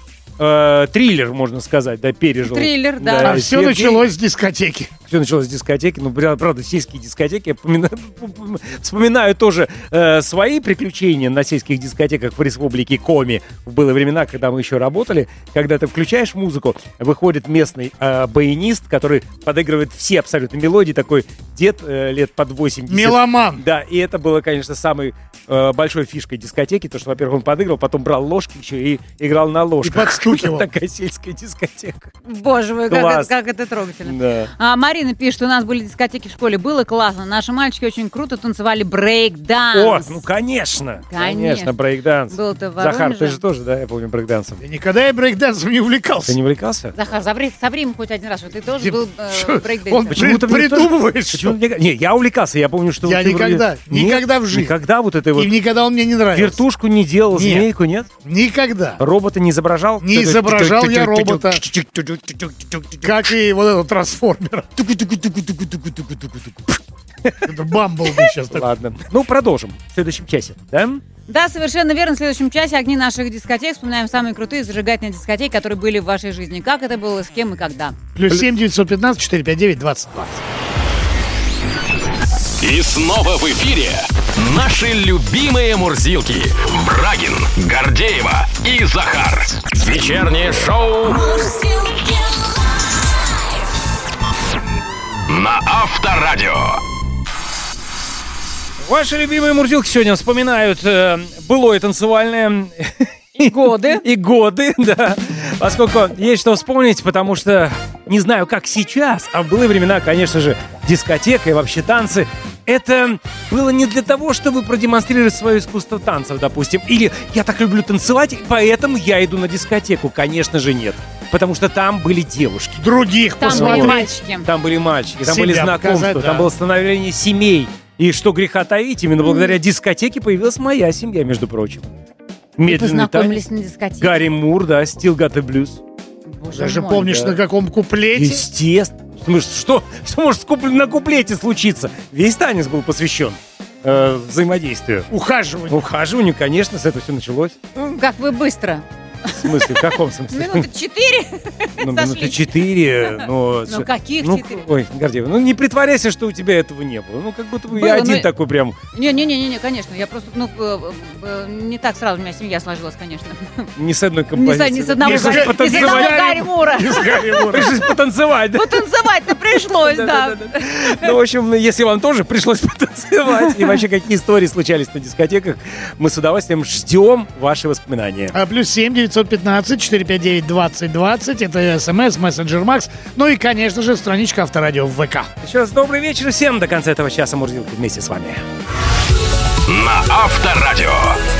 триллер, можно сказать, да, пережил. Триллер, да. А все началось с дискотеки. Все началось с дискотеки. Ну, правда, сельские дискотеки. Я вспоминаю тоже свои приключения на сельских дискотеках в республике Коми. Было времена, когда мы еще работали. Когда ты включаешь музыку, выходит местный баянист, который подыгрывает все абсолютно мелодии. Такой дед лет под 80. Меломан. Да, и это было, конечно, самой большой фишкой дискотеки. То, что, во-первых, он подыгрывал, потом брал ложки еще и играл на ложках. И подстукивал. Такая сельская дискотека. Боже мой, как это трогательно. Да. Марина пишет, у нас были дискотеки в школе, было классно. Наши мальчики очень круто танцевали брейк-данс. О, ну конечно, брейк-данс. Был-то в Захар, Воронеже. ты же тоже, да, я помню, брейк-дансом. Никогда я брейк-дансом не увлекался. Ты не увлекался? Захар, соври ему хоть один раз, что ты тоже был брейк-дансером. Он придумывает, что... Не, я увлекался, я помню, что... Я никогда в жизни. Никогда вот это вот... И никогда он мне не нравился. Вертушку не делал, змейку, нет? Никогда. Робота не изображал? Не изображал я робота. Как и вот этого трансформера. Это Бамблби сейчас такой. Ладно. Ну, продолжим в следующем часе, да? Да, совершенно верно. В следующем часе огни наших дискотек. Вспоминаем самые крутые зажигательные дискотеки, которые были в вашей жизни. Как это было, с кем и когда. +7 915 459 20. И снова в эфире наши любимые мурзилки. Брагин, Гордеева и Захар. Вечернее шоу на Авторадио. Ваши любимые мурзилки сегодня вспоминают былое танцевальное... И годы. И годы, да. Поскольку есть что вспомнить, потому что не знаю, как сейчас, а в былые времена, конечно же, дискотека и вообще танцы. Это было не для того, чтобы продемонстрировать свое искусство танцев, допустим. Или я так люблю танцевать, поэтому я иду на дискотеку. Конечно же, нет. Потому что там были девушки. Других там посмотреть. были мальчики. Там были мальчики, там Себя были знакомства, показать, да. там было становление семей. И что греха таить, именно благодаря дискотеке появилась моя семья, между прочим. Вы познакомились на дискотеке. Гарри Мур, да, Still Got the Blues. Боже Даже мой. помнишь, да. на каком куплете? Естественно. Что может на куплете случиться? Весь танец был посвящен взаимодействию. Ухаживанию, конечно, с этого все началось. Как вы быстро. В смысле, в каком смысле? Минуты 4 Ну, минуты 4. Ну, каких 4? Ой, Гордеева, ну не притворяйся, что у тебя этого не было. Ну, как будто бы Было, я один но- такой прям. Не, конечно. Я просто, не так сразу у меня семья сложилась, конечно. Не с одной композицией. Не с одного Пришлось Гарри Мура. Пришлось потанцевать, да? Потанцевать-то пришлось, да. Ну, в общем, если вам тоже пришлось потанцевать, и вообще какие истории случались на дискотеках, мы с удовольствием ждем ваши воспоминания. +7 915 459 20 20. Это СМС, мессенджер Макс. Ну и, конечно же, страничка Авторадио в ВК. Еще раз добрый вечер всем. До конца этого часа Мурзилки вместе с вами. На Авторадио.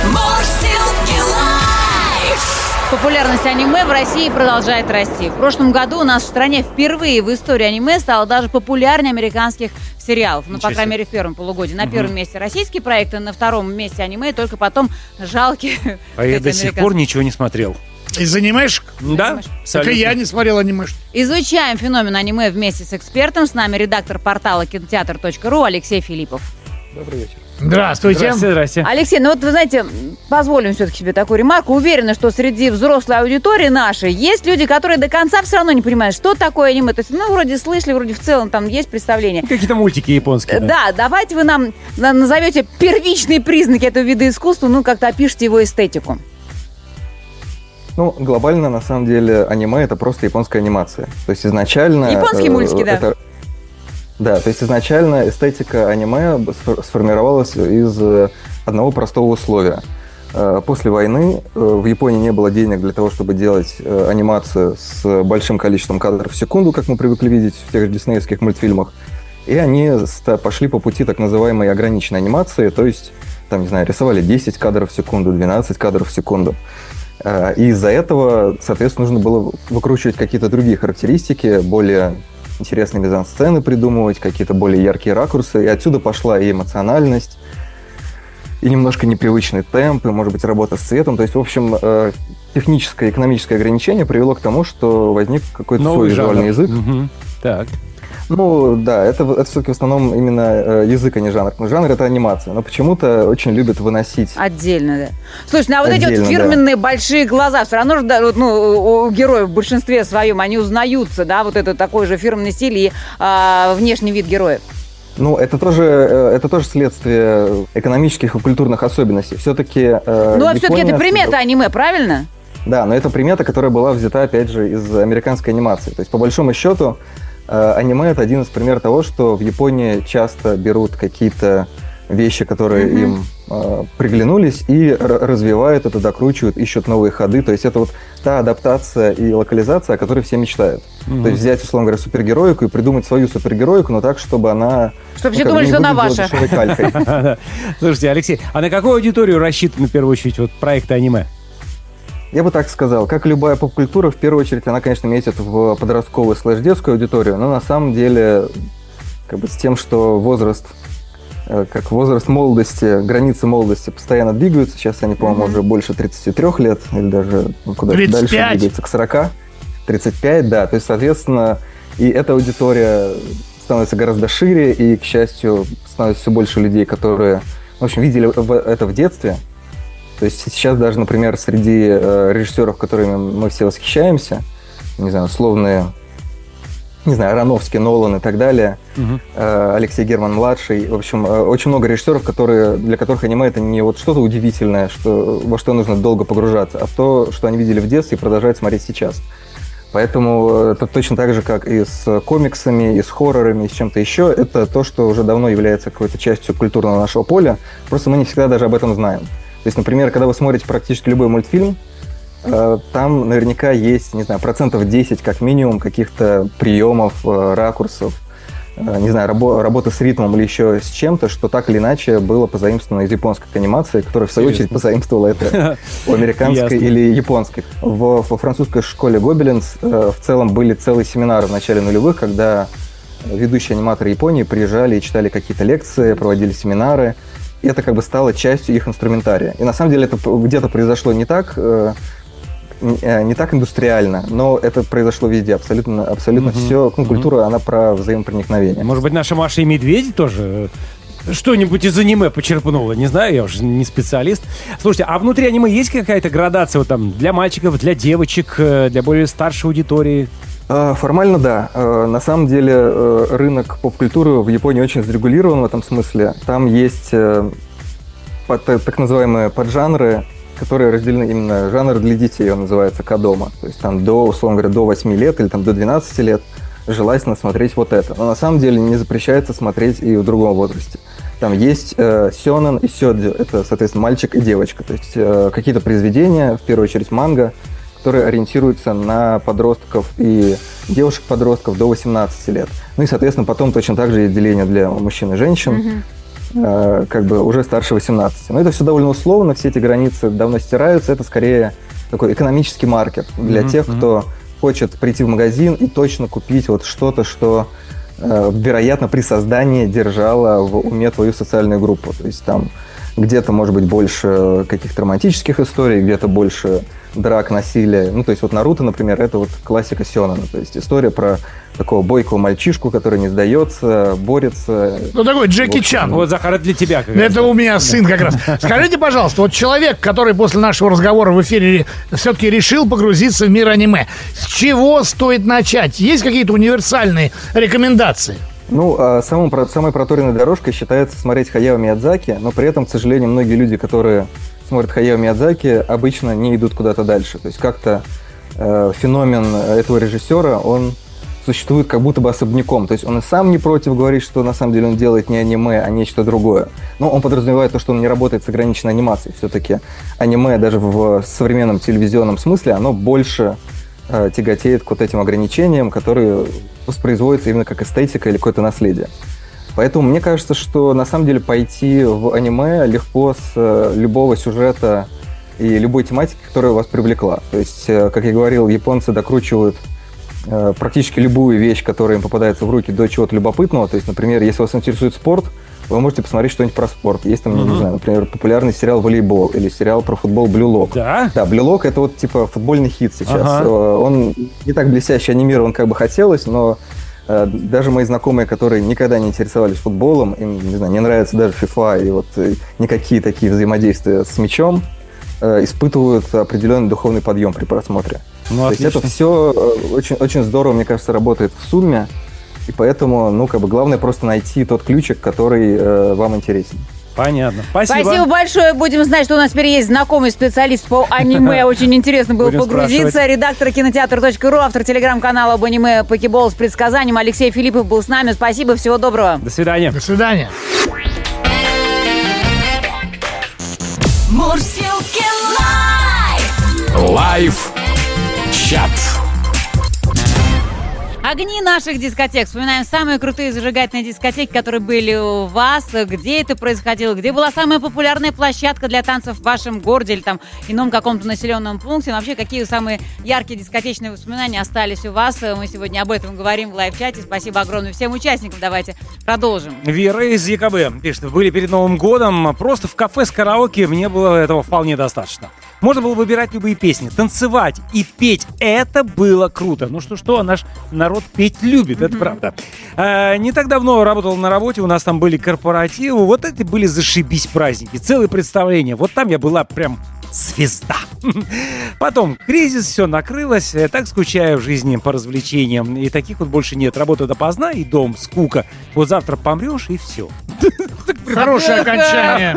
Популярность аниме в России продолжает расти. В прошлом году у нас в стране впервые в истории аниме стало даже популярнее американских сериалов. Ну, по крайней мере, в первом полугодии. На первом месте российские проекты, на втором месте аниме, и только потом жалкие. А я до сих пор ничего не смотрел. Из анимешек? Да, Так и я не смотрел анимешек. Изучаем феномен аниме вместе с экспертом. С нами редактор портала кинотеатр.ру Алексей Филиппов. Добрый вечер. Здравствуйте. Здрасте. Алексей, ну вот вы знаете, позволим все-таки себе такую ремарку. Уверена, что среди взрослой аудитории нашей есть люди, которые до конца все равно не понимают, что такое аниме. То есть, ну, вроде слышали, вроде в целом там есть представление. Какие-то мультики японские. Да, давайте вы нам назовете первичные признаки этого вида искусства, ну, как-то опишите его эстетику. Ну, глобально, на самом деле, аниме — это просто японская анимация. То есть изначально... Японские мультики, да. Да, то есть изначально эстетика аниме сформировалась из одного простого условия. После войны в Японии не было денег для того, чтобы делать анимацию с большим количеством кадров в секунду, как мы привыкли видеть в тех же диснеевских мультфильмах. И они пошли по пути так называемой ограниченной анимации, то есть, там, не знаю, рисовали 10 кадров в секунду, 12 кадров в секунду. И из-за этого, соответственно, нужно было выкручивать какие-то другие характеристики, более интересные мизансцены придумывать, какие-то более яркие ракурсы. И отсюда пошла и эмоциональность, и немножко непривычный темп, и, может быть, работа с цветом. То есть, в общем, техническое и экономическое ограничение привело к тому, что возник какой-то свой визуальный язык. Так. Ну, да, это все-таки в основном именно язык, а не жанр. Жанр — это анимация, но почему-то очень любят выносить. Отдельно, да. Слушай, ну а вот эти Отдельно, вот фирменные большие глаза, все равно же, да, вот, ну, у героев в большинстве своем, они узнаются, да, вот это такой же фирменный стиль и внешний вид героев. Ну, это тоже следствие экономических и культурных особенностей. Все-таки Ну, а все-таки это примета аниме, правильно? Да, но это примета, которая была взята, опять же, из американской анимации. То есть, по большому счету, аниме — это один из примеров того, что в Японии часто берут какие-то вещи, которые им приглянулись, и развивают это, докручивают, ищут новые ходы. То есть это вот та адаптация и локализация, о которой все мечтают. То есть взять, условно говоря, супергероику и придумать свою супергероику, но так, чтобы она... Чтобы все думали, что она ваша. Слушайте, Алексей, а на какую аудиторию рассчитаны, в первую очередь, вот проекты аниме? Я бы так сказал. Как любая поп-культура, в первую очередь, она, конечно, метит в подростковую /детскую аудиторию, но на самом деле как бы с тем, что возраст молодости, границы молодости постоянно двигаются. Сейчас они, по-моему, уже больше 33 лет, или даже куда-то дальше двигаются, к 40. 35, да. То есть, соответственно, И эта аудитория становится гораздо шире, и, к счастью, становится все больше людей, которые, в общем, видели это в детстве. То есть сейчас даже, например, среди режиссеров, которыми мы все восхищаемся, не знаю, условные, не знаю, Аронофский, Нолан и так далее, Алексей Герман-младший, в общем, очень много режиссеров, для которых аниме это не вот что-то удивительное, во что нужно долго погружаться, а то, что они видели в детстве и продолжают смотреть сейчас. Поэтому это точно так же, как и с комиксами, и с хоррорами, и с чем-то еще. Это то, что уже давно является какой-то частью культурного нашего поля. Просто мы не всегда даже об этом знаем. То есть, например, когда вы смотрите практически любой мультфильм, там наверняка есть, не знаю, 10% как минимум каких-то приемов, ракурсов, не знаю, работы с ритмом или еще с чем-то, что так или иначе было позаимствовано из японской анимации, которая, в свою очередь, позаимствовала это у американской или японской. Во французской школе Гобелинс в целом были целые семинары в начале нулевых, когда ведущие аниматоры Японии приезжали и читали какие-то лекции, проводили семинары, и это как бы стало частью их инструментария. И на самом деле это где-то произошло не так индустриально, но это произошло везде, абсолютно все. Культура, она про взаимопроникновение. Может быть, наша Маша и Медведь тоже что-нибудь из аниме почерпнула? Не знаю, я уже не специалист. Слушайте, а внутри аниме есть какая-то градация вот там для мальчиков, для девочек, для более старшей аудитории? Формально, да. На самом деле рынок поп-культуры в Японии очень зарегулирован в этом смысле. Там есть так называемые поджанры, которые разделены именно жанр для детей, он называется кадома. То есть там условно говоря, до 8 лет или там до 12 лет желательно смотреть вот это. Но на самом деле не запрещается смотреть и в другом возрасте. Там есть сёнэн и сёдзю, это, соответственно, мальчик и девочка. То есть какие-то произведения, в первую очередь манга, которые ориентируются на подростков и девушек-подростков до 18 лет. Ну и, соответственно, потом точно так же есть деление для мужчин и женщин. Как бы уже старше 18. Но это все довольно условно, все эти границы давно стираются. Это скорее такой экономический маркер для тех, кто хочет прийти в магазин и точно купить вот что-то, что, вероятно, при создании держало в уме твою социальную группу. То есть там где-то, может быть, больше каких-то романтических историй, где-то больше драк, насилия. Ну, то есть вот Наруто, например, это вот классика сёнэна. То есть история про такого бойкого мальчишку, который не сдается, борется. Ну, такой Джеки Чан. Вот, Захар, это для тебя. Это у меня сын как раз. Скажите, пожалуйста, вот человек, который после нашего разговора в эфире все-таки решил погрузиться в мир аниме, с чего стоит начать? Есть какие-то универсальные рекомендации? Ну, самой проторенной дорожкой считается смотреть Хаяо Миядзаки, но при этом, к сожалению, многие люди, которые смотрят Хаяо Миядзаки, обычно не идут куда-то дальше. То есть как-то феномен этого режиссера, он существует как будто бы особняком. То есть он и сам не против говорить, что на самом деле он делает не аниме, а нечто другое. Но он подразумевает то, что он не работает с ограниченной анимацией. Все-таки аниме даже в современном телевизионном смысле, оно больше тяготеет к вот этим ограничениям, которые воспроизводятся именно как эстетика или какое-то наследие. Поэтому мне кажется, что на самом деле пойти в аниме легко с любого сюжета и любой тематики, которая вас привлекла. То есть, как я говорил, японцы докручивают практически любую вещь, которая им попадается в руки, до чего-то любопытного. То есть, например, если вас интересует спорт, вы можете посмотреть что-нибудь про спорт. Есть там, не знаю, например, популярный сериал «Волейбол» или сериал про футбол «Blue Lock». Да? Да, «Blue Lock» — это вот типа футбольный хит сейчас. Он не так блестяще анимирован, как бы хотелось, но даже мои знакомые, которые никогда не интересовались футболом, им, не знаю, не нравится даже FIFA и вот никакие такие взаимодействия с мячом, испытывают определенный духовный подъем при просмотре. Ну, то есть это все очень, очень здорово, мне кажется, работает в сумме, и поэтому, ну, как бы главное просто найти тот ключик, который вам интересен. Понятно. Спасибо. Спасибо большое. Будем знать, что у нас теперь есть знакомый специалист по аниме. Очень интересно было погрузиться. Редактор кинотеатр.ру, автор телеграм-канала об аниме «Покебол» с предсказанием. Алексей Филиппов был с нами. Спасибо, всего доброго. До свидания. До свидания. Мурзилки лайф! Лайф-чат. Огни наших дискотек. Вспоминаем самые крутые зажигательные дискотеки, которые были у вас. Где это происходило? Где была самая популярная площадка для танцев в вашем городе или там ином каком-то населенном пункте? Но вообще, какие самые яркие дискотечные воспоминания остались у вас? Мы сегодня об этом говорим в лайв-чате. Спасибо огромное всем участникам. Давайте продолжим. Вера из ЕКБ пишет: были перед Новым годом. Просто в кафе с караоке мне было этого вполне достаточно. Можно было выбирать любые песни, танцевать и петь. Это было круто. Ну что, а наш народ петь любит, это правда. Не так давно работал на работе, у нас там были корпоративы. Вот это были зашибись праздники, целые представления. Вот там я была прям звезда. Потом кризис, все накрылось. Я так скучаю в жизни по развлечениям. И таких вот больше нет. Работа допоздна и дом, скука. Вот завтра помрешь и все. Хорошее окончание.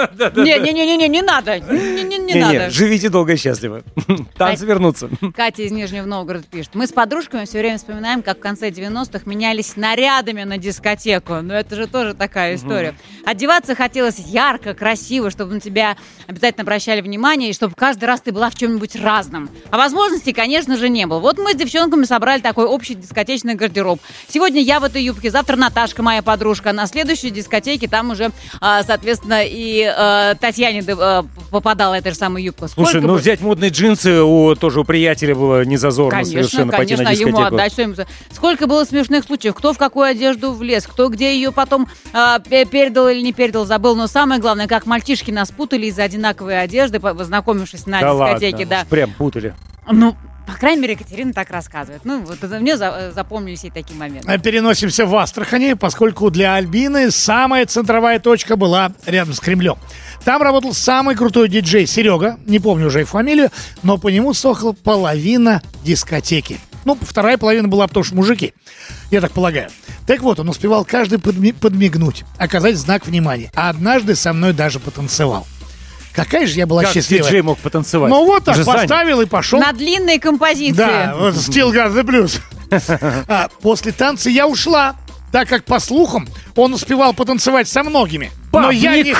Не надо. Не надо. Живите долго и счастливо. Танцы вернутся. Катя из Нижнего Новгорода пишет. Мы с подружками все время вспоминаем, как в конце 90-х менялись нарядами на дискотеку. Но это же тоже такая история. Одеваться хотелось ярко, красиво, чтобы на тебя обязательно обращали внимание, и чтобы каждый раз ты была в чем-нибудь разном. А возможностей, конечно же, не было. Вот мы с девчонками собрали такой общий дискотечный гардероб. Сегодня я в этой юбке, завтра Наташка, моя подружка. На следующей дискотеке там уже, соответственно, и Татьяне попадала эта же самая юбка. Слушай, взять модные джинсы тоже у приятеля было не зазорно совершенно пойти на дискотеку. Ему отдать что-нибудь. Сколько было смешных случаев. Кто в какую одежду влез, кто где ее потом передал или не передал, забыл. Но самое главное, как мальчишки нас путали из-за одинаковой одежды, познакомившись на дискотеке. Да, прям путали. По крайней мере, Екатерина так рассказывает. Мне запомнились и такие моменты. Переносимся в Астрахани, поскольку для Альбины самая центровая точка была рядом с Кремлем. Там работал самый крутой диджей Серега, не помню уже их фамилию, но по нему сохла половина дискотеки. Вторая половина была, потому что мужики, я так полагаю. Так вот, он успевал каждый подмигнуть, оказать знак внимания. А однажды со мной даже потанцевал. Какая же я была счастливая. Как диджей мог потанцевать? Вот так, поставил и пошел. На длинной композиции. Да, вот Still Got the Blues. После танца я ушла, так как, по слухам, он успевал потанцевать со многими. Но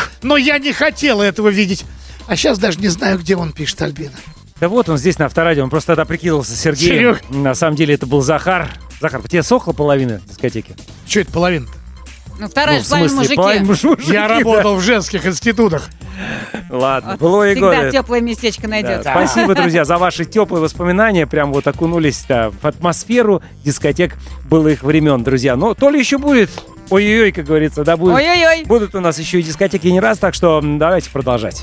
я не хотела этого видеть. А сейчас даже не знаю, где он пишет, Альбина. Да вот он здесь на Авторадио, он просто тогда прикидывался Сергеем. Серег. На самом деле это был Захар. Захар, по тебе сохла половина дискотеки? Что это половина? Вторая же половина мужики. Я работал в женских институтах. Ладно, былое годы. Всегда теплое местечко найдется. Да, спасибо, друзья, за ваши теплые воспоминания. Прям вот окунулись в атмосферу дискотек былых времен, друзья. Но то ли еще будет. Ой-ой-ой, как говорится, да, будет. Ой-ой-ой. Будут у нас еще и дискотеки не раз, так что давайте продолжать.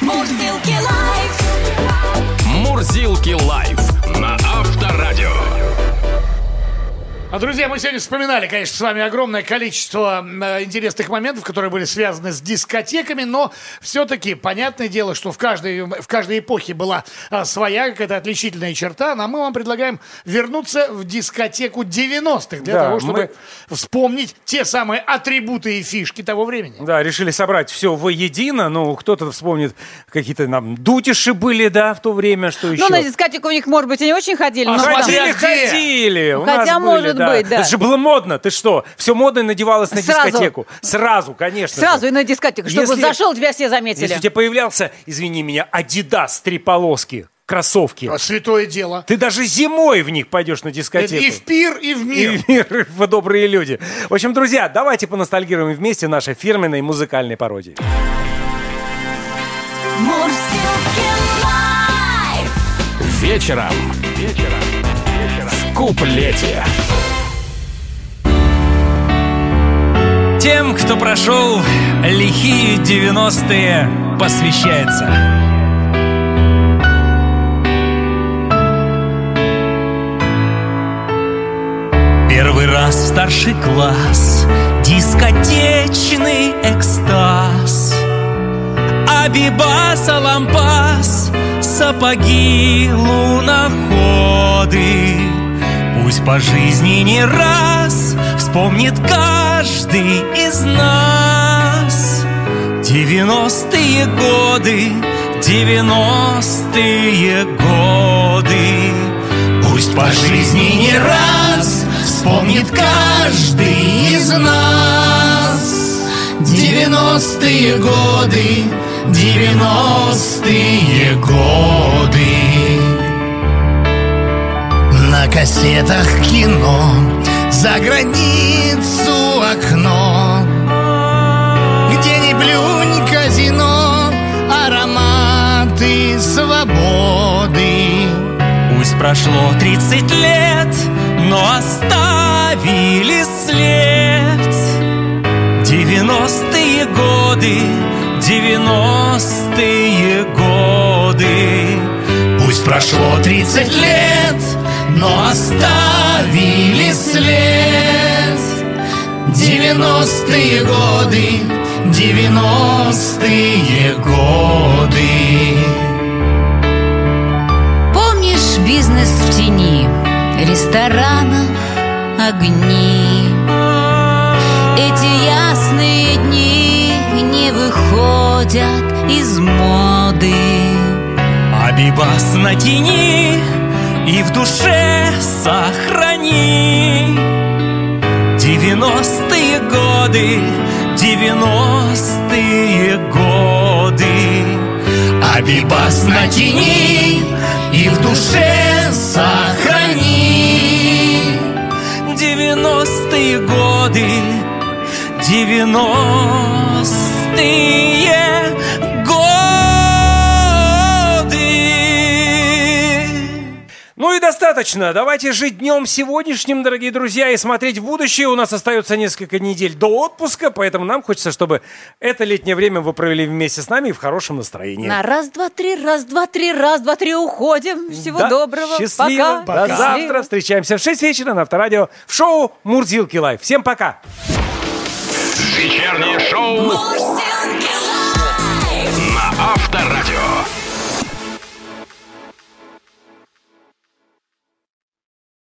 Мурзилки лайф на Авторадио. Друзья, мы сегодня вспоминали, конечно, с вами огромное количество интересных моментов, которые были связаны с дискотеками, но все-таки понятное дело, что в каждой эпохе была своя какая-то отличительная черта, а мы вам предлагаем вернуться в дискотеку 90-х для того, чтобы вспомнить те самые атрибуты и фишки того времени. Да, решили собрать все воедино, кто-то вспомнит, какие-то дутиши были, да, в то время, что еще. На дискотеку у них, может быть, и не очень ходили. Ходили. Хотя, может быть. Да. Это же было модно. Ты что? Все модно надевалось на дискотеку. Сразу, конечно. Сразу и на дискотеку. Чтобы зашел, тебя все заметили. Если у тебя появлялся, извини меня, Adidas 3 полоски, кроссовки. Святое дело. Ты даже зимой в них пойдешь на дискотеку. И в пир, и в мир. И в мир, вы добрые люди. В общем, друзья, давайте поностальгируем вместе нашей фирменной музыкальной пародии. Вечером в куплете. Тем, кто прошел лихие 90-е, посвящается. Первый раз в старший класс, дискотечный экстаз. Абибас, Алампас, сапоги, луноходы. Пусть по жизни не раз вспомнит каждый из нас 90-е годы, 90-е годы. Пусть по жизни не раз вспомнит каждый из нас 90-е годы, 90-е годы. На кассетах кино, за границу окно, где ни плюнь казино, ароматы свободы. Пусть прошло 30 лет, но оставили след 90-е годы, 90-е годы. Прошло 30 лет, но оставили след. 90-е годы, 90-е годы. Помнишь бизнес в тени, ресторанов, огни? Эти ясные дни не выходят из моды. Абибас натяни и в душе сохрани 90-е годы, 90-е годы. Абибас натяни и в душе сохрани 90-е годы, 90-е годы. Ну и достаточно. Давайте жить днем сегодняшним, дорогие друзья, и смотреть в будущее. У нас остается несколько недель до отпуска, поэтому нам хочется, чтобы это летнее время вы провели вместе с нами и в хорошем настроении. На раз, два, три, раз, два, три, раз, два, три уходим. Всего доброго. Счастливо. Пока. До завтра. Встречаемся в 6 вечера на Авторадио в шоу «Мурзилки лайв». Всем пока. Вечернее шоу